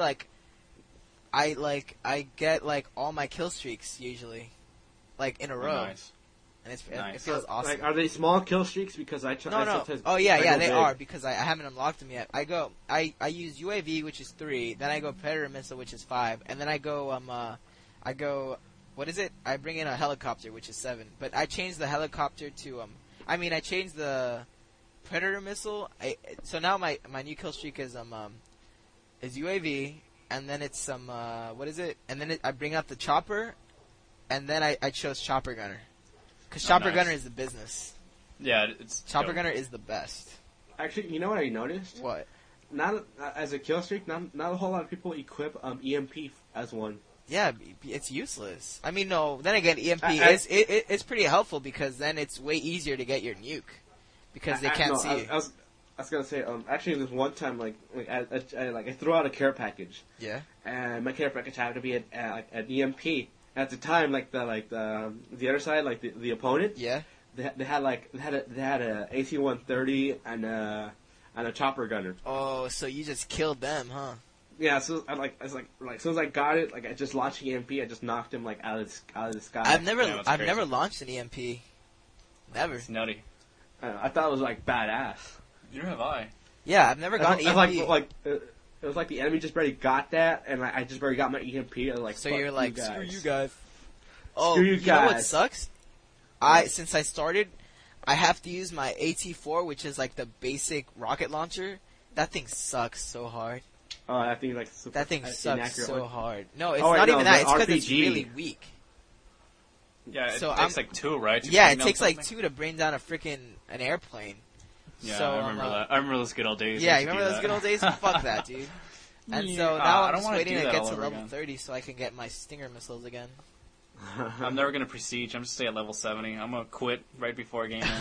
I get like all my kill streaks usually, like in a row, Nice. and it Nice. feels awesome. Like, are they small kill streaks? Because I try. No. Sometimes Oh yeah, I yeah, go they big. are because I haven't unlocked them yet. I use UAV, which is 3. Then I go Predator missile, which is 5, and then I go what is it? I bring in a helicopter, which is 7. But I changed the helicopter to I changed the Predator missile. So now my new kill streak is UAV, and then it's what is it? And then I bring out the chopper, and then I chose chopper gunner. Because Chopper nice. Gunner is the business. Yeah, it's Chopper dope. Gunner is the best. Actually, you know what I noticed? What? Not as a kill streak. Not a whole lot of people equip EMP as one. Yeah, it's useless. I mean, no. Then again, EMP it's pretty helpful because then it's way easier to get your nuke because they can't see you. I was gonna say. Actually, there's one time I threw out a care package, Yeah. and my care package happened to be at EMP. At the time, the other side, like the opponent, Yeah. they had a AC-130 and a chopper gunner. Oh, so you just killed them, huh? Yeah, so as soon as I got it, I just launched EMP. I just knocked him out of the sky. I've never Yeah, that's I've crazy. never launched an EMP. Never. It's nutty. I thought it was badass. Neither have I. Yeah, I've never gone EMP. It was like the enemy just barely got that, and I just barely got my EMP. I was like, So fuck you're like, guys. screw you guys. Oh, Screw you know what guys. sucks? Since I started, I have to use my AT-4, which is like the basic rocket launcher. That thing sucks so hard. Oh, that thing like super That thing sucks inaccurate so one. hard. No, it's Oh, wait, not no, even that. the It's because it's RPG. really weak. Yeah, it So takes like 2, right? to Yeah, bring it down takes like something? 2 to bring down an airplane. Yeah, so, I remember that. I remember those good old days. Yeah, I you used to remember do those good old days? Fuck that, dude. And so Yeah, now I I'm don't just wanna waiting do to that get all to over level again. 30 so I can get my Stinger missiles again. I'm never gonna prestige. I'm just stay at level 70. I'm gonna quit right before a game ends.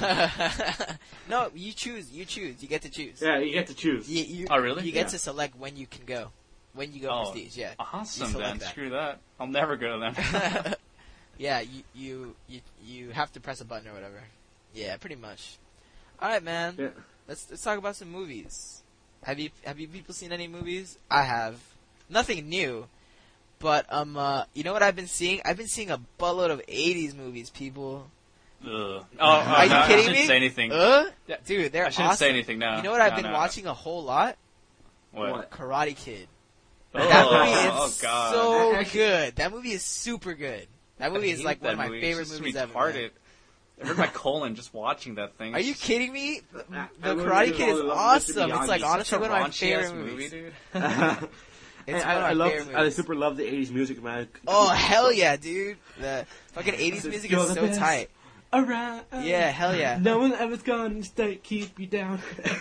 No, you choose. You get to choose. Yeah, you get to choose. Oh, really? You get Yeah. to select when you can go. When you go Oh. prestige, yeah. Awesome, select then. that. Screw that. I'll never go to them. Yeah, you have to press a button or whatever. Yeah, pretty much. All right, man. Yeah. Let's talk about some movies. Have you people seen any movies? I have. Nothing new, but you know what I've been seeing? I've been seeing a buttload of '80s movies, people. Ugh. Oh, Are you I kidding shouldn't me? say anything. Yeah, dude, they're I shouldn't awesome. say anything now. You know what I've No, been no. watching a whole lot? What? Karate Kid. Oh, That movie oh, is God. so Actually- good. That movie is super good. That movie I is hate like one that of my movie. favorite It's just movies ever. retarded. man. I hurt my colon just watching that thing. Are you kidding me? The movie Karate is Kid is all about awesome. Mr. It's like Miyagi. honestly Such a one of my raunchy-ass favorite movie, movies. dude. It's I one of my love. favorite I movies. super love the '80s music, man. Oh hell yeah, dude! The fucking '80s music You're is the so best. tight. Alright. Yeah, hell yeah. No one ever's gonna keep you down.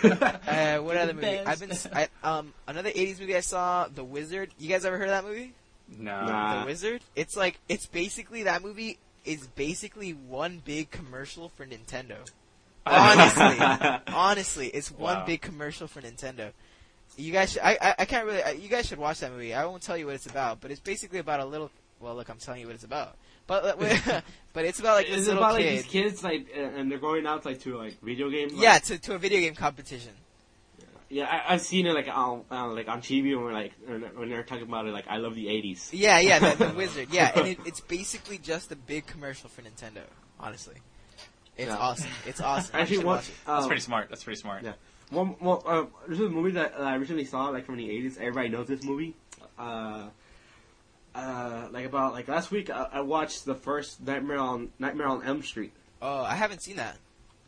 What other the movie? I've been best. another '80s movie I saw, The Wizard. You guys ever heard of that movie? No. Nah. The Wizard. It's basically that movie is basically one big commercial for Nintendo. Honestly, it's one Wow. big commercial for Nintendo. You guys, I can't really. You guys should watch that movie. I won't tell you what it's about, but it's basically about a little. Well, look, I'm telling you what it's about. But but it's about like this It's little about like kid. these kids and they're going out to video games. Yeah, to a video game competition. Yeah, I've seen it like on TV when they're talking about it. Like, I love the '80s. Yeah, the wizard. Yeah, and it's basically just a big commercial for Nintendo. Honestly, it's awesome. It's awesome. Actually, You should watch it. That's pretty smart. That's pretty smart. Yeah. This is a movie that I recently saw, like from the '80s. Everybody knows this movie. Like last week, I watched the first Nightmare on Elm Street. Oh, I haven't seen that.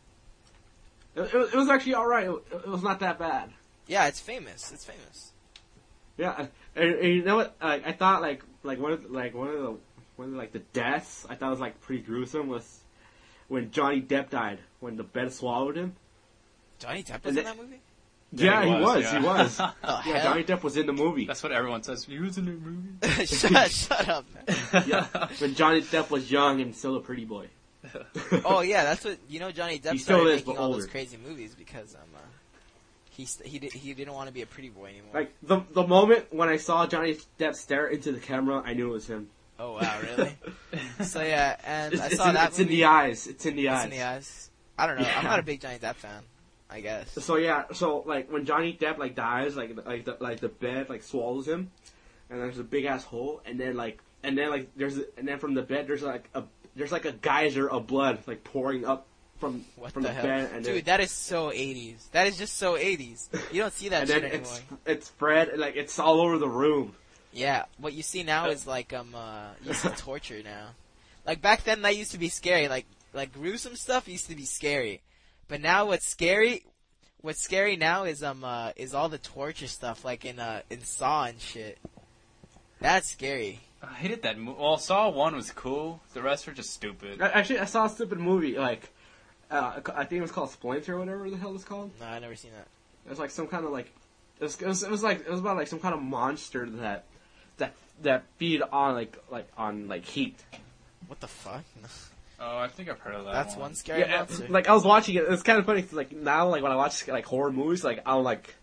It was actually all right. It was not that bad. Yeah, it's famous. It's famous. Yeah, and you know what? I thought one of the deaths I thought was like pretty gruesome was when Johnny Depp died, when the bed swallowed him. Johnny Depp was in that movie? Yeah, he was. yeah. He was. Oh, Yeah, hell. Johnny Depp was in the movie. That's what everyone says. He was in the movie. Shut up, man. Yeah, when Johnny Depp was young and still a pretty boy. Oh yeah, that's what Johnny Depp He still started is, making but all those older. crazy movies because he didn't want to be a pretty boy anymore. Like the moment when I saw Johnny Depp stare into the camera, I knew it was him. Oh wow, really? So yeah, and I It's saw that it's in movie. the eyes. It's in the It's eyes. in the eyes. I don't know. I'm Yeah. not a big Johnny Depp fan. I guess. So yeah, like when Johnny Depp like dies, like the bed like swallows him, and there's a big ass hole, and then from the bed there's like a geyser of blood like pouring up from What the the hell, bed, and dude? then, That is so 80s. That is just so 80s. You don't see that and shit then anymore. it's spread like it's all over the room. Yeah, what you see now is like you see torture now. Like back then, that used to be scary. Like gruesome stuff used to be scary, but now what's scary now is all the torture stuff, like in Saw and shit. That's scary. I hated that movie. Well, Saw 1 was cool. The rest were just stupid. Actually, I saw a stupid movie like I think it was called Splinter or whatever the hell it's called. No, I never seen that. It was like some kind of like it was about like some kind of monster that feed on on heat. What the fuck? Oh, I think I've heard of that. That's one scary Yeah, monster. like I was watching it. It's kind of funny. 'Cause, like now, like when I watch like horror movies, like I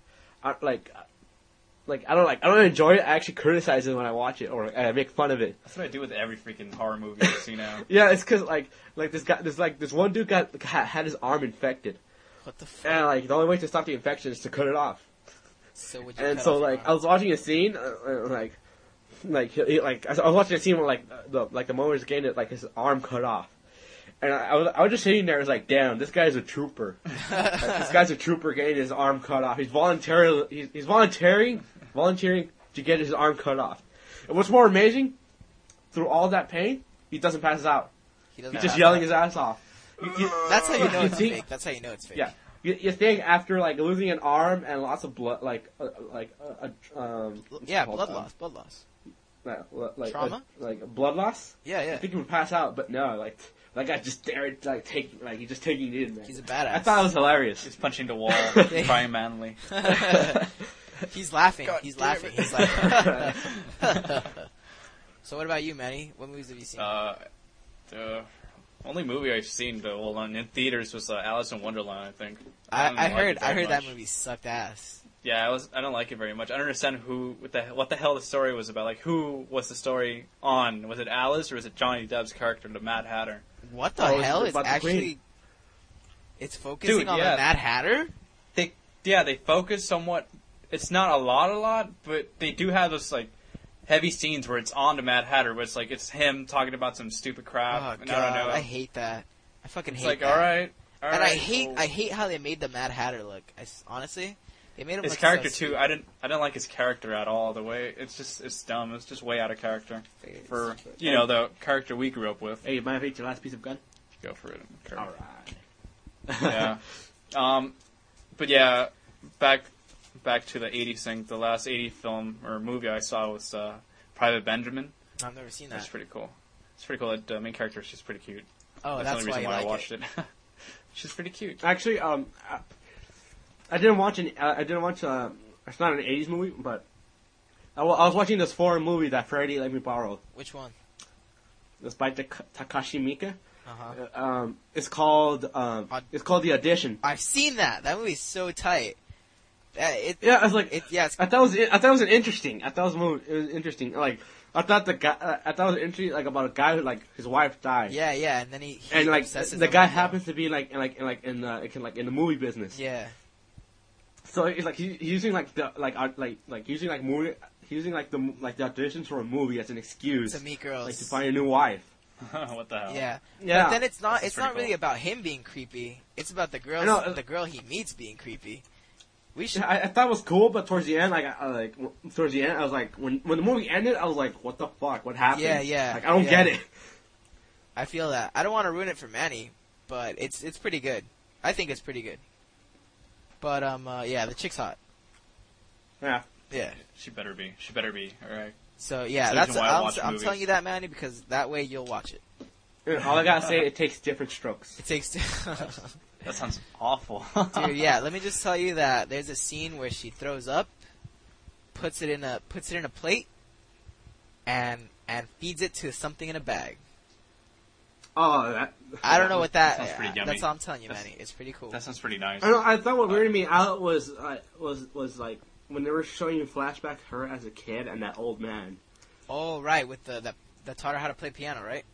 don't enjoy it. I actually criticize it when I watch it or I make fun of it. That's what I do with every freaking horror movie I see now. Yeah, it's because like this one dude had his arm infected, What the fuck? and like the only way to stop the infection is to cut it off. So would you And cut so off your like arm? I was watching a scene, I was watching a scene where the moment he was getting it, like his arm cut off, and I was just sitting there. I was like, damn, this guy's a trooper. Like, this guy's a trooper getting his arm cut off. He's volunteering to get his arm cut off. And what's more amazing, through all that pain, he doesn't pass out. He doesn't He's just have yelling that. his ass off. That's how you know you it's think- fake. That's how you know it's fake. Yeah. You think after like losing an arm and lots of blood, Yeah, blood loss. Trauma? like blood loss. Yeah, I yeah. think he would pass out, but no, like that guy just dared he's just taking it in, man. He's a badass. I thought it was hilarious. He's punching the wall, crying manly. He's laughing. God He's damn laughing. it. He's like. So what about you, Manny? What movies have you seen? The only movie I've seen in theaters was Alice in Wonderland. I think. I didn't like heard it very that much. movie sucked ass. Yeah, I don't like it very much. I don't understand what the hell the story was about. Like, who was the story on? Was it Alice or was it Johnny Depp's character, the Mad Hatter? What the Oh, it's hell? It's about the actually. Queen. It's focusing Dude, on yeah. the Mad Hatter. They focus somewhat. It's not a lot, but they do have those like heavy scenes where it's on the Mad Hatter, where it's like it's him talking about some stupid crap. Oh and god, I don't know. I hate that. I fucking It's hate like that. all right, And I hate how they made the Mad Hatter look. Honestly, they made him his look character so too. I didn't like his character at all. The way it's dumb. It's just way out of character for the character we grew up with. Hey, mind if I eat your last piece of gun? Go for it. All right. Yeah. But yeah, back to the 80s thing. The last 80 film or movie I saw was Private Benjamin. I've never seen That's that. pretty cool. It's pretty cool. The main character is just pretty cute. Oh, That's that's the only why reason you why like I watched it. it. She's pretty cute. Actually, I didn't watch it's not an '80s movie, but I was watching this foreign movie that Freddie let me borrow. Which one? It's by Takashi Miike. Uh-huh. It's called The Audition. I've seen that. That movie's so tight. Yeah, I was like, It's I thought it was interesting. I thought it was interesting. Like, I thought it was interesting, like about a guy who like his wife died. yeah, and then he And like obsesses the over guy it. happens to be in the movie business. Yeah. So it's like he's using like the using like movie, using like the auditions for a movie as an excuse To meet girls. like to find a new wife. What the hell? Yeah. Yeah. But then it's not. This is It's not pretty really cool. about him being creepy. It's about the girl. I know. The girl he meets being creepy. We should. I thought it was cool, but towards the end, towards the end, I was like, when the movie ended, I was like, what the fuck? What happened? Yeah. Like, I don't get it. I feel that. I don't want to ruin it for Manny, but it's pretty good. I think it's pretty good. But yeah, the chick's hot. Yeah. Yeah. She better be. She better be. All right. So yeah, That's the that's. reason why I watch I'm movies. telling you that, Manny, because that way you'll watch it. And all I gotta say, it takes different strokes. It takes. That sounds awful. Dude, yeah. Let me just tell you that there's a scene where she throws up, puts it in a plate, and feeds it to something in a bag. Oh, that. I don't know what that. Sounds pretty yummy. That's all I'm telling you, That's- Manny. It's pretty cool. That sounds pretty nice. I don't know. I thought what weirded me out was like when they were showing you flashback her as a kid and that old man. Oh right, with the taught her how to play piano, right?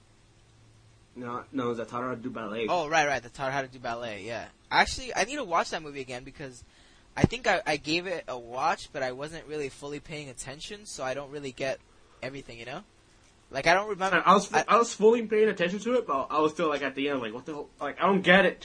No, that taught her how to do ballet. Oh right, the taught her how to do ballet. Yeah. Actually, I need to watch that movie again because I think I gave it a watch, but I wasn't really fully paying attention, so I don't really get everything. You know, like I don't remember. I was fully paying attention to it, but I was still like at the end, like what the hell? Like I don't get it.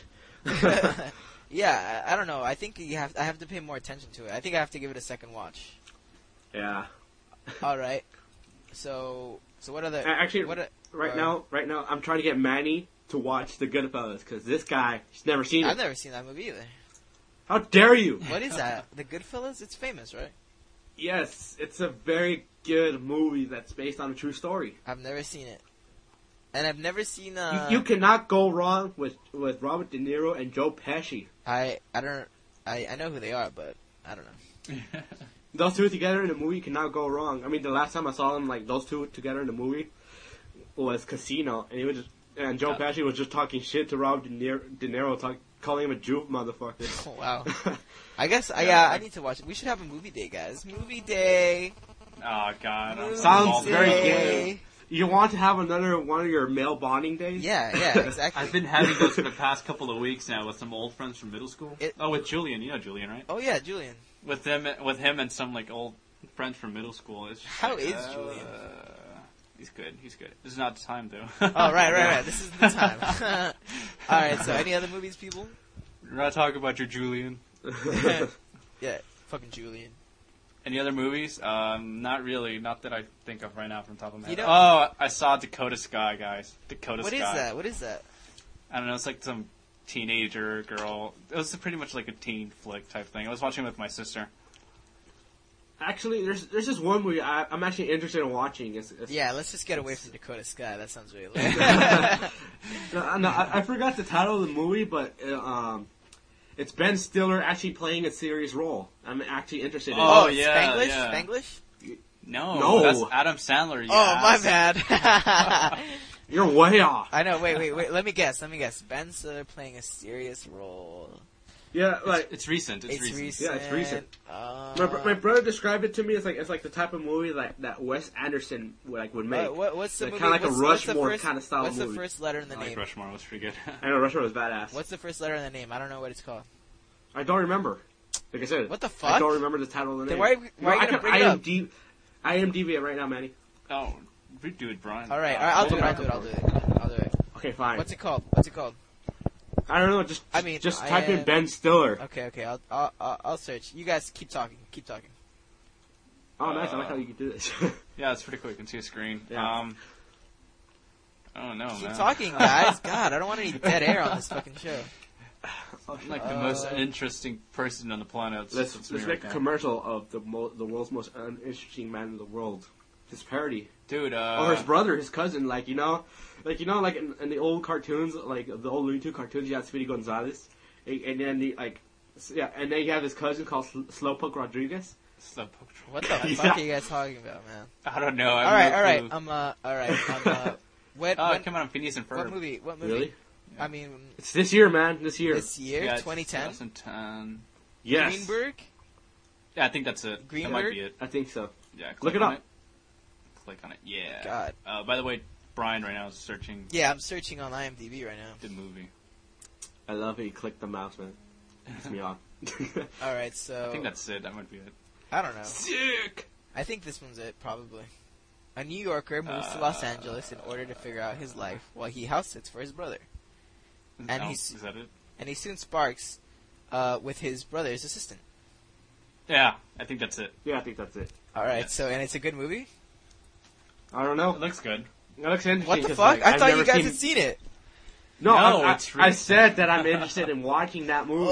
Yeah, I don't know. I think I have to pay more attention to it. I think I have to give it a second watch. Yeah. All right. So what are the Actually, what are, right now, I'm trying to get Manny to watch The Goodfellas because this guy, he's never seen I've it. never seen that movie either. How dare you? What is that? The Goodfellas? It's famous, right? Yes, it's a very good movie that's based on a true story. I've never seen it, and I've never seen. You cannot go wrong with Robert De Niro and Joe Pesci. I know who they are, but I don't know. Those two together in the movie, you cannot go wrong. I mean, the last time I saw them, like those two together in the movie, was Casino, and he was just, and Joe Pesci was just talking shit to Robert De Niro, calling him a Jew motherfucker. Oh, wow. I guess I need to watch it. We should have a movie day, guys. Movie day. Oh God. I'm Sounds so very Day. gay. You want to have another one of your male bonding days? Yeah, exactly. I've been having those for the past couple of weeks now with some old friends from middle school. With Julian. You know Julian, right? Oh yeah, Julian. With him and some like old friends from middle school. It's just How is Julian? He's good. This is not the time though. Oh right. This is the time. All right. So any other movies, people? We're not talking about your Julian. Yeah, fucking Julian. Any other movies? Not really. Not that I think of right now from the top of my head. You don't- Oh, I saw Dakota Sky, guys. Dakota What Sky. is that? What is that? I don't know. It's like some teenager girl. It was pretty much like a teen flick type thing. I was watching it with my sister. Actually, there's just one movie I'm actually interested in watching. It's Yeah, let's just get away from Dakota Sky. That sounds really. I forgot the title of the movie, but it's Ben Stiller actually playing a serious role. I'm actually interested in Oh, it. yeah, Spanglish. yeah. Spanglish. No. That's Adam Sandler. You Oh, my ass. bad. You're way off. I know. Wait. Let me guess. Ben Stiller playing a serious role. Yeah, like It's recent. It's recent. Yeah, it's recent. Uh, my brother described it to me. It's like the type of movie that Wes Anderson would make. what's the Like, movie? kinda like a what's the Rushmore first- kinda style What's the movie. first letter in the I like name? Rushmore. Was pretty good. I know Rushmore was badass. What's the first letter in the name? I don't know what it's called. I don't remember. Like I said, What the I fuck? don't remember the title of the Then name. why are you I gonna can bring it up? IMDb it right now, Manny. Oh, do it, Brian. All right, I'll do it. I'll do it. Okay, fine. What's it called? I don't know. Just type in Ben Stiller. Okay. I'll search. You guys keep talking. Oh, nice. I like how you can do this. Yeah, it's pretty cool. You can see a screen. Yeah. Oh no, Keep man. talking, guys. God, I don't want any dead air on this fucking show. I'm like the most interesting person on the planet. Let's It's me make right a now. commercial of the world's most uninteresting man in the world. His parody. Dude. Or his brother, his cousin, like in the old cartoons, like the old Looney Tunes cartoons, you have Speedy Gonzalez, and then and then you have his cousin called Slowpoke Rodriguez. What the Yeah. fuck are you guys talking about, man? I don't know. All right. When, Come on, Phineas and Ferb. what movie? Really? I mean, It's this year, man. This year. this year, Yeah, it's 2010. 2010. Yes. Greenberg. Yeah, I think that's it. That Greenberg? might be it. I think so. Yeah. Look click it on up. Click on it. Yeah. God. By the way, Brian right now is searching Yeah, I'm searching on IMDb right now. the movie. I love it. You click the mouse, man. Piss me off. All right, so I think that's it. That might be it. I don't know. Sick. I think this one's it, probably. A New Yorker moves to Los Angeles in order to figure out his life while he house sits for his brother. And Is that it? And he soon sparks with his brother's assistant. Yeah, I think that's it. Yeah, I think that's it. All right, Yes. so and it's a good movie. I don't know. It looks good. It looks interesting. What the 'cause, fuck? like, I I've thought you never guys seen- had seen it. No, No, I it's really- said that I'm interested in watching that movie.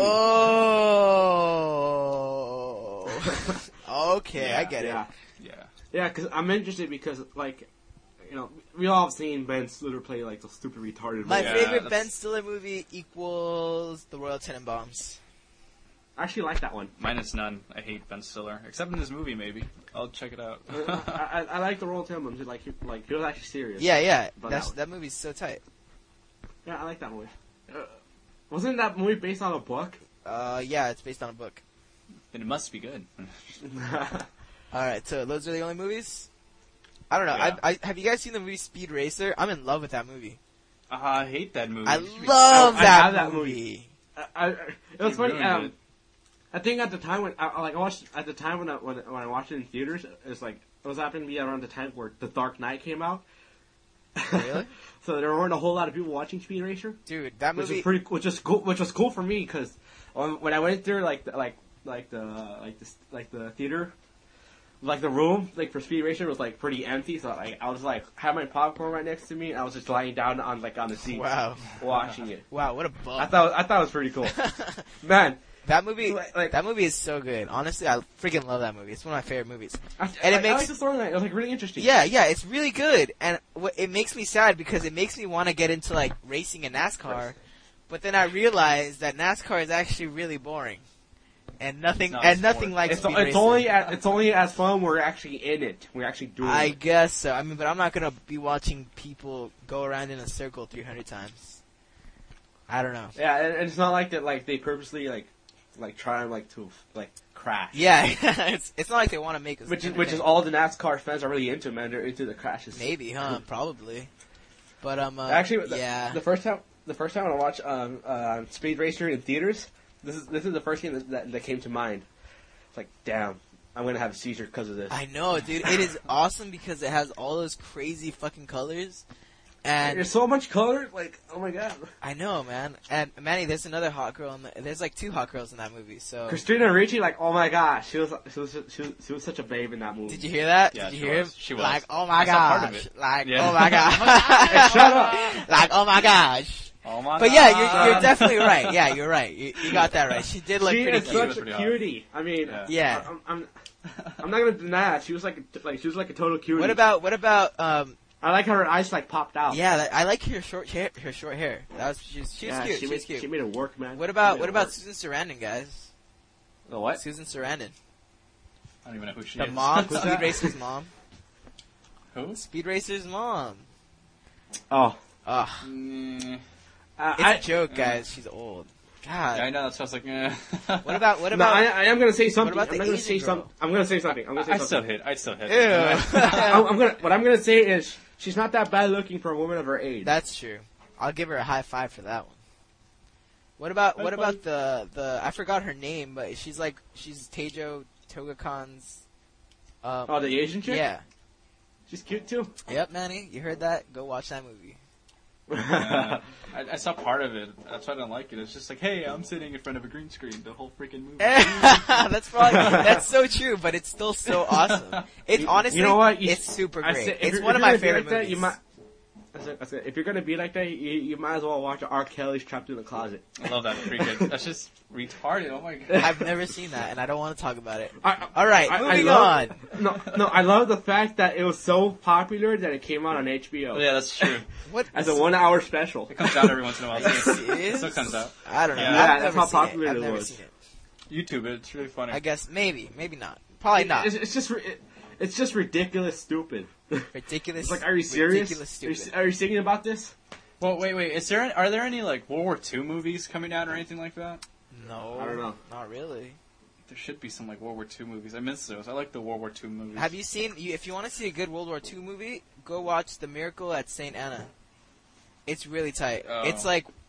Oh. Okay, I Yeah, get yeah. it. Yeah. Yeah, because I'm interested because, like, you know, we all have seen Ben Stiller play, like, the stupid retarded My role. Yeah, favorite Ben that's- Stiller movie equals The Royal Tenenbaums. I actually like that one. Minus none. I hate Ben Stiller, except in this movie. Maybe I'll check it out. I like the role Tim. Like he was actually serious. Yeah. But That movie's so tight. Yeah, I like that movie. Wasn't that movie based on a book? Yeah, it's based on a book. Then it must be good. Alright, so those are the only movies? I don't know. Yeah. I have you guys seen the movie Speed Racer? I'm in love with that movie. I hate that movie. I You should be- love I that have that movie. It was You funny. ruined it. I think at the time when I watched at the time when I watched it in theaters, it was happening to be around the time where The Dark Knight came out. Really? So there weren't a whole lot of people watching Speed Racer, Dude, that which movie. which was cool for me because when I went through the theater, like the room for Speed Racer was like pretty empty. So I was like had my popcorn right next to me, and I was just lying down on the seat Wow. watching it. Wow, what a bum. I thought it was pretty cool, man. that movie like- that movie is so good. Honestly, I freaking love that movie. It's one of my favorite movies. I it like makes- the storyline. It was like really interesting. Yeah, it's really good. And it makes me sad because it makes me want to get into like racing in NASCAR. But then I realize that NASCAR is actually really boring. And nothing It's not a nothing sport. like It's, speed it's racing. it's only as fun. We're actually in it. We're actually doing I it. guess so. I mean, but I'm not going to be watching people go around in a circle 300 times. I don't know. Yeah, and it's not like that. Like they purposely try to crash. Yeah, it's not like they want to make us Which is entertained. all the NASCAR fans are really into, man. They're into the crashes. Maybe, huh? Probably. But Actually, yeah. the first time when I watched Speed Racer in theaters, this is the first thing that came to mind. It's like, damn, I'm gonna have a seizure because of this. I know, dude. It is awesome because it has all those crazy fucking colors. And There's so much color. Like, oh my god. I know, man. And Manny, there's another hot girl. There's like 2 hot girls in that movie. So Christina Ricci, like, oh my gosh, she was such a babe in that movie. did you hear that? Yeah, Did you she hear was. him? She was. Like, oh my I saw part of gosh. it. Like, Yeah. oh my gosh. Shut up. Like, oh my gosh. Oh my But yeah, God. you're definitely right. Yeah, you're right. You got that right. She did look She pretty is cute. such a Pretty hot. cutie. I mean, Yeah. I'm not gonna deny it. She was like a total cutie. What about I like how her eyes like popped out. yeah, I like her short hair. That was she was Yeah, cute. She She was cute. made it work, man. What She about made it work. Susan Sarandon, guys? The what? Susan Sarandon, I don't even know who she the is. mom, Who's Speed that? Racer's mom. Who? Speed Racer's mom. Oh, Ugh, Mm, it's a joke, guys. She's old. God. I know. That's why I was like, eh. What about no, I am gonna say something. about the I'm gonna Asian say girl? something. I'm gonna say something. I'd still hit. Ew. What I'm gonna say is she's not that bad looking for a woman of her age. That's true. I'll give her a high five for that one. What about the I forgot her name, but she's Teijo Togakan's. Oh, the Asian chick. Yeah. She's cute too. Yep, Manny, you heard that? Go watch that movie. I saw part of it. That's why I don't like it. It's just like, hey, I'm sitting in front of a green screen the whole freaking movie. that's so true, but it's still so awesome. It's honestly, You know what? it's super I great. said, It's if one of you're my gonna be favorite like that, movies. you might. I said, if you're gonna be like that, you might as well watch R. Kelly's Trapped in the Closet. I love that. Pretty good. That's just retarded. Oh my god. I've never seen that, and I don't want to talk about it. I- All right, I moving love- on. No, I love the fact that it was so popular that it came out on HBO Yeah, that's true. What as a 1 hour special. It comes out every once in a while. Are you Too. serious? It still comes out. I don't know. Yeah. I've Yeah, never that's how seen popular I've it never was. seen it. YouTube it. It's really funny. I guess maybe not. Probably not. It's just ridiculous, stupid. Ridiculous. It's like, are you serious? Ridiculous Are you, stupid. are you singing about this? Well, wait. Are there any like World War II movies coming out or anything like that? No, I don't know. Not really. There should be some like World War II movies. I miss those. I like the World War II movies. Have you seen? If you want to see a good World War II movie, go watch The Miracle at St. Anna. It's really tight. Oh. It's like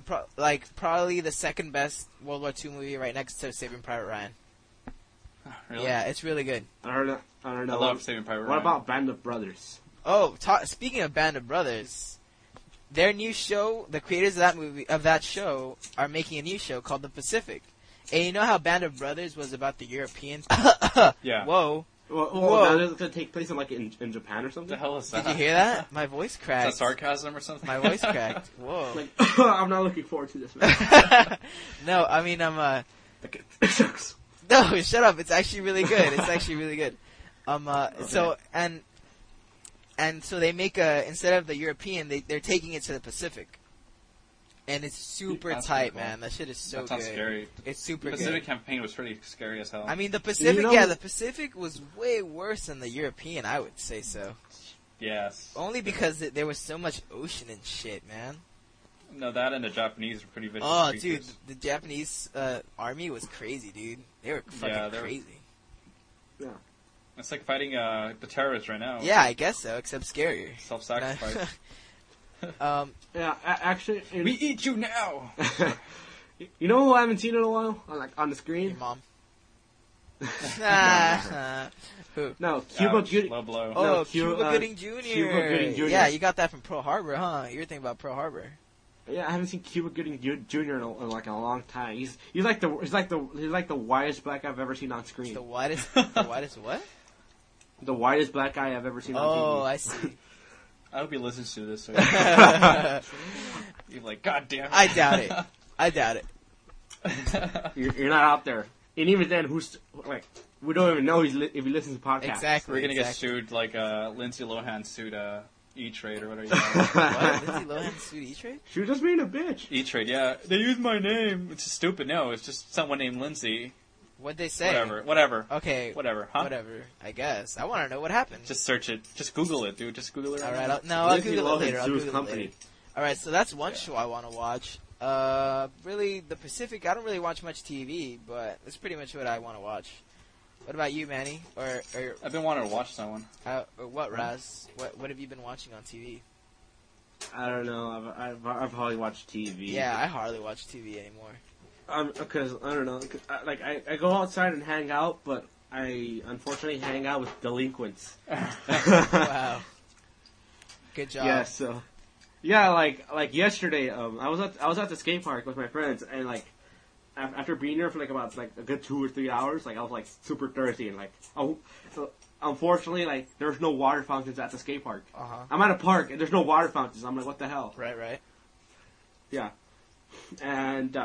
probably the second best World War II movie, right next to Saving Private Ryan. Really? Yeah, it's really good. I don't know. I love Saving Private Ryan. What about Band of Brothers? Oh, speaking of Band of Brothers, their new show, the creators of that show, are making a new show called The Pacific. And you know how Band of Brothers was about the Europeans? Yeah. Whoa. Well, now it's going to take place in Japan or What something? the hell is that? Did you hear that? My voice Is cracked. that sarcasm or something? My voice cracked. Whoa. Like, I'm not looking forward to this, man. No, I mean, It sucks. no, shut up. It's actually really good. It's actually really good. So, and so they make instead of the European, they're taking it to the Pacific. And it's super That's tight, pretty cool. man. That shit is so That sounds good. scary. It's The super Pacific good. campaign was pretty scary as hell. I mean, the Pacific, You know- the Pacific was way worse than the European, I would say so. yes. Only because there was so much ocean and shit, man. No, that and the Japanese were pretty vicious Oh, creatures. dude, the Japanese army was crazy, dude. They were fucking Yeah, they were- crazy. Yeah. It's like fighting the terrorists right now. Yeah, I guess so, except scarier. Self-sacrifice. Yeah, actually... We eat you now! You know who I haven't seen in a while? On the Your screen? mom. Who? No, Cuba Ouch, Gooding. low blow. Oh, No, Cuba Gooding Jr. Cuba Gooding Jr. Yeah, you got that from Pearl Harbor, huh? You were thinking about Pearl Harbor. Yeah, I haven't seen Cuba Gooding Jr. in like a long time. He's like the whitest black guy I've ever seen on screen. The widest what? The whitest black guy I've ever seen on Oh, TV. I see. I hope he listens to this. So I he's like, God damn it. doubt it. I doubt it. You're not out there. And even then, who's like we don't even know if he listens to podcasts. Exactly. We're gonna get exactly. sued like Lindsay Lohan sued E-Trade or whatever. What? Lindsay Lohan sued E-Trade? She was just being a bitch. E-Trade, yeah. They used my name. It's stupid. No, it's just someone named Lindsay. What'd they say? Whatever. Okay. Whatever, huh? Whatever. I guess. I want to know what happened. Just search it. Just Google it, dude. Just Google it. All Right right. now. I'll Lindsay Google it Lohan later. I'll sues Google it company. later. All right. So that's one show I want to watch. Really, the Pacific. I don't really watch much TV, but that's pretty much what I want to watch. What about you, Manny? Or I've been wanting to watch that one. or what, Raz? What have you been watching on TV? I don't know. I've hardly watched TV. Yeah, I hardly watch TV anymore. Because I don't know. I go outside and hang out, but I unfortunately hang out with delinquents. Wow. Good job. Yeah. So. Yeah, like yesterday, I was at the skate park with my friends, and like after being there for like about like a good 2 or 3 hours, like I was like super thirsty, and like so unfortunately like there's no water fountains at the skate park. Uh-huh. I'm at a park and there's no water fountains. I'm like, what the hell? Right. Yeah, and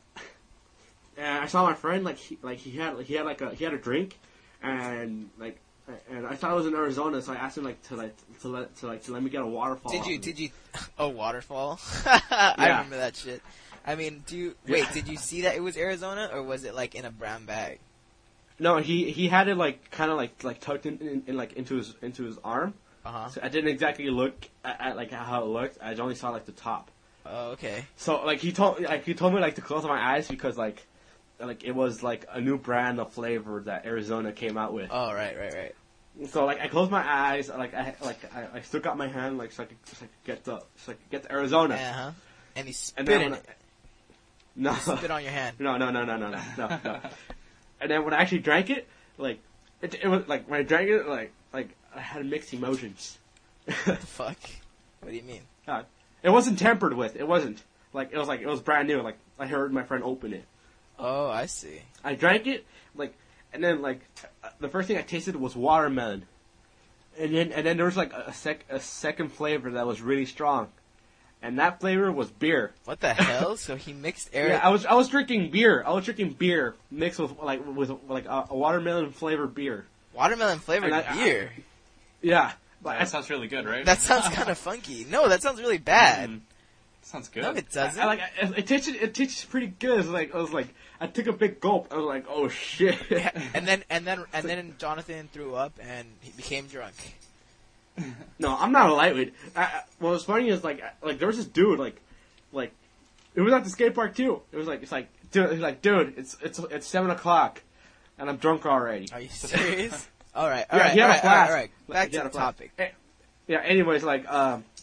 I saw my friend he had a drink, and I thought it was in Arizona, so I asked him to let me get a waterfall. Did you? Oh, waterfall. I Yeah. remember that shit. I mean, wait? Did you see that it was Arizona, or was it like in a brown bag? No, he had it like kind of like tucked in like into his arm. Uh-huh. So I didn't exactly look at like how it looked. I only saw like the top. Oh, okay. So like he told me like to close my eyes because like it was like a new brand of flavor that Arizona came out with. Oh, right. So like I closed my eyes, I stuck out my hand so I could get the Arizona. Uh-huh. And he And spit then in when it. No, Spit on your hand. no. And then when I actually drank it, like it was like when I drank it, like I had mixed emotions. What the fuck? What do you mean? It wasn't tampered with. It wasn't it was brand new. Like I heard my friend open it. Oh, I see. I drank it, and then the first thing I tasted was watermelon, and then there was like a second flavor that was really strong, and that flavor was beer. What the hell? So he mixed air. Yeah, I was drinking beer. I was drinking beer mixed with a watermelon flavored beer. Watermelon flavored And beer. Yeah, That sounds really good, right? That sounds kind of funky. No, that sounds really bad. Sounds good. No, it doesn't. it tasted pretty good. I took a big gulp. I was like, oh shit. and then Jonathan threw up and he became drunk. No, I'm not a lightweight. What's funny is like there was this dude like it was at the skate park too. It's like dude, it's 7:00 and I'm drunk already. Are you serious? All right. Yeah, he had a flask. All right. Back He to had the a flask. topic. Yeah. Anyways,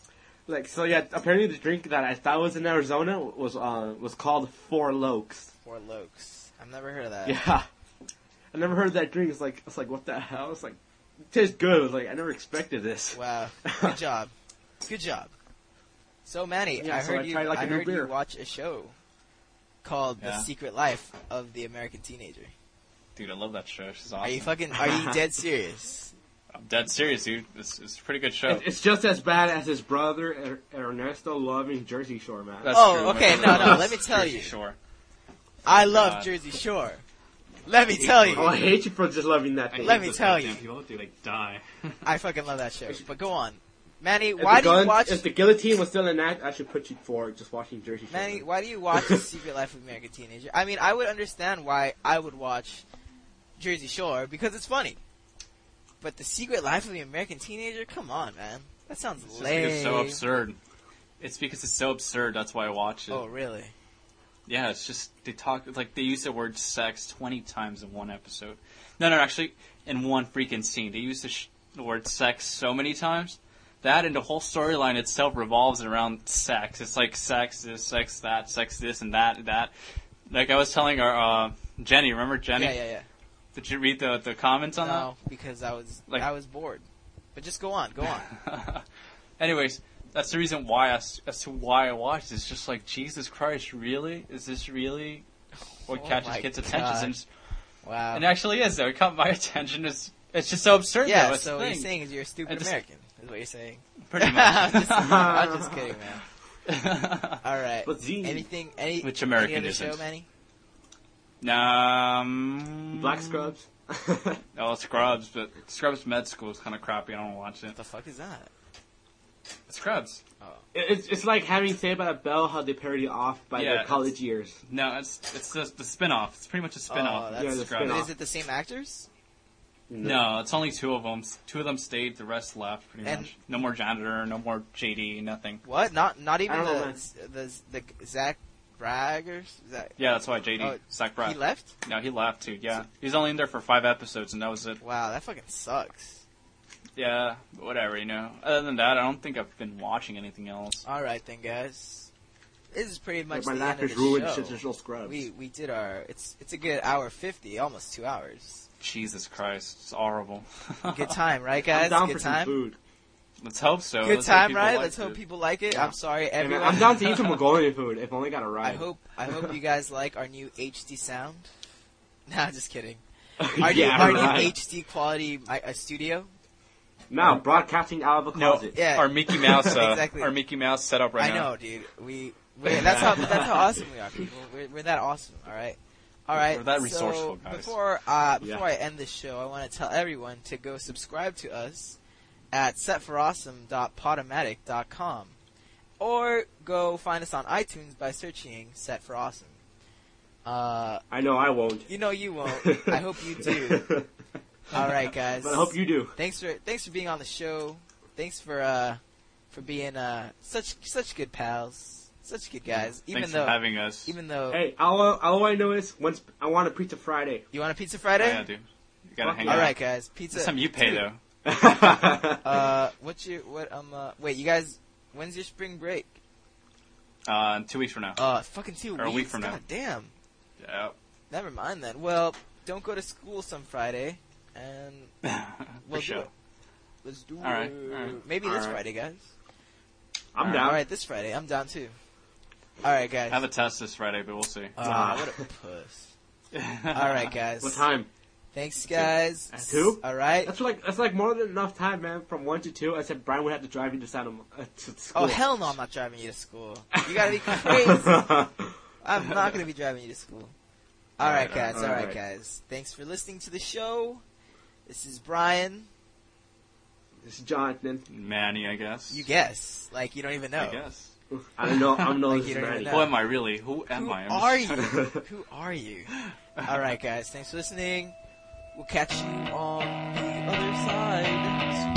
Like, so yeah, apparently the drink that I thought was in Arizona was called Four Lokes. Four Lokes. I've never heard of that. Yeah. I never heard of that drink. It's like, what the hell? It's like, it tastes good. I was like, I never expected this. Wow. Good job. Good job. So Manny, Yeah, I so heard I tried, like, I a new heard beer. you watch a show called The Yeah. Secret Life of the American Teenager. Dude, I love that show. She's Are you awesome. are you dead serious? I'm dead serious, dude. It's a pretty good show. It's just as bad as his brother Ernesto loving Jersey Shore, man. That's Oh, true. okay, no, let me tell Jersey you. Shore. I love God. Jersey Shore. Let me tell Oh, I you. hate you for just loving that thing. Let me tell you. People, they like die. I fucking love that show. But go on. Manny, If why the do you watch If the guillotine was still in act, I should put you for just watching Jersey Shore. Manny, why do you watch The Secret Life of the American Teenager? I mean, I would understand why I would watch Jersey Shore because it's funny. But The Secret Life of the American Teenager? Come on, man. That sounds It's just lame. because it's so absurd. It's because it's so absurd. That's why I watch it. Oh, really? Yeah, it's just they use the word sex 20 times in one episode. No, actually, in one freaking scene, they use the word sex so many times. That and the whole storyline itself revolves around sex. It's like sex this, sex that, sex this, and that. Like I was telling our Jenny, remember Jenny? Yeah. Did you read the comments on No, because I was bored. But just go on. that? Anyways, that's the reason why as to why I watched. It's just like, Jesus Christ, really? Is this really what Oh catches my kids' God. attention? Wow. And it actually is, though. It caught my attention. It's just so absurd, Yeah, though. It's so the what you're thing. saying is you're a stupid I just- American, is what you're saying. Pretty I'm much. just kidding, man. All right. But Z, Which American any other isn't? show, Manny? Black Scrubs. Oh, Scrubs, but Scrubs Med School is kind of crappy. I don't watch it. What the fuck is that? Scrubs. It's like having Saved by the Bell, how they parody off by Yeah, their college years. No, it's the spin-off. It's pretty much a spin-off. Oh, of that's Yeah, the Scrubs. But spin-off. is it the same actors? No, it's only two of them. Two of them stayed. The rest left. Pretty And- much. No more janitor. No more JD. Nothing. What? Not even I don't know, the Zach Bragg or Zach? Yeah, that's why JD. Oh, Zach Braff. He left? No, he left too. Yeah, he's only in there for 5 episodes, and that was it. Wow, that fucking sucks. Yeah, but whatever, Other than that, I don't think I've been watching anything else. All right then, guys. This is pretty much My the life end of is the ruined show. since there's no Scrubs. We did our. It's a good hour 50, almost 2 hours. Jesus Christ, it's horrible. Good time, right, I'm guys? down Good for some time. food. Let's hope so. Good Let's hope time, people right? like Let's hope it. people like it. Yeah. I'm sorry, Hey, man, everyone. I'm down to eat some Mongolian food, if only got a I ride. hope you guys like our new HD sound. Nah, just kidding. Yeah, Our right. new HD quality studio. Now, broadcasting out of a No, closet. Yeah. our Mickey Mouse, Exactly. our Mickey Mouse setup right I now. know, dude. That's how awesome we are, people. We're that awesome. All right. We're that resourceful, so guys. Before I end this show, I want to tell everyone to go subscribe to us at setforawesome.podomatic.com or go find us on iTunes by searching Set for Awesome. I know I won't. You know you won't. I hope you do. All right, guys. But I hope you do. Thanks for being on the show. Thanks for being such good pals, such good guys. Thanks for having us. Hey, all I know is once I want a pizza Friday. You want a pizza Friday? Yeah, dude. You gotta hang All out. right, guys. Pizza. This time you pay, though. Wait, you guys, when's your spring break? 2 weeks from now. Fucking 2 weeks. Or a week from God now. damn. Yeah. Never mind then. Well, don't go to school some Friday, and we'll sure. do it. Let's do All right, it. all right. Maybe All this right. Friday, guys. I'm All down. All right, this Friday. I'm down too. All right, guys. I have a test this Friday, but we'll see. What a puss. All right, guys. What time? Thanks, guys. At 2? All right. That's like more than enough time, man. From 1 to 2, I said Brian would have to drive you to to school. Oh, hell no, I'm not driving you to school. You gotta be crazy. I'm not gonna be driving you to school. All right, guys. All right, guys. Thanks for listening to the show. This is Brian. This is Jonathan. Manny, I guess. You guess. Like, you don't even know. I guess. I don't know. I'm Like, this you is don't even Manny. know. Who am I really? Who am Who I? are you? Who are you? All right, guys. Thanks for listening. We'll catch you on the other side.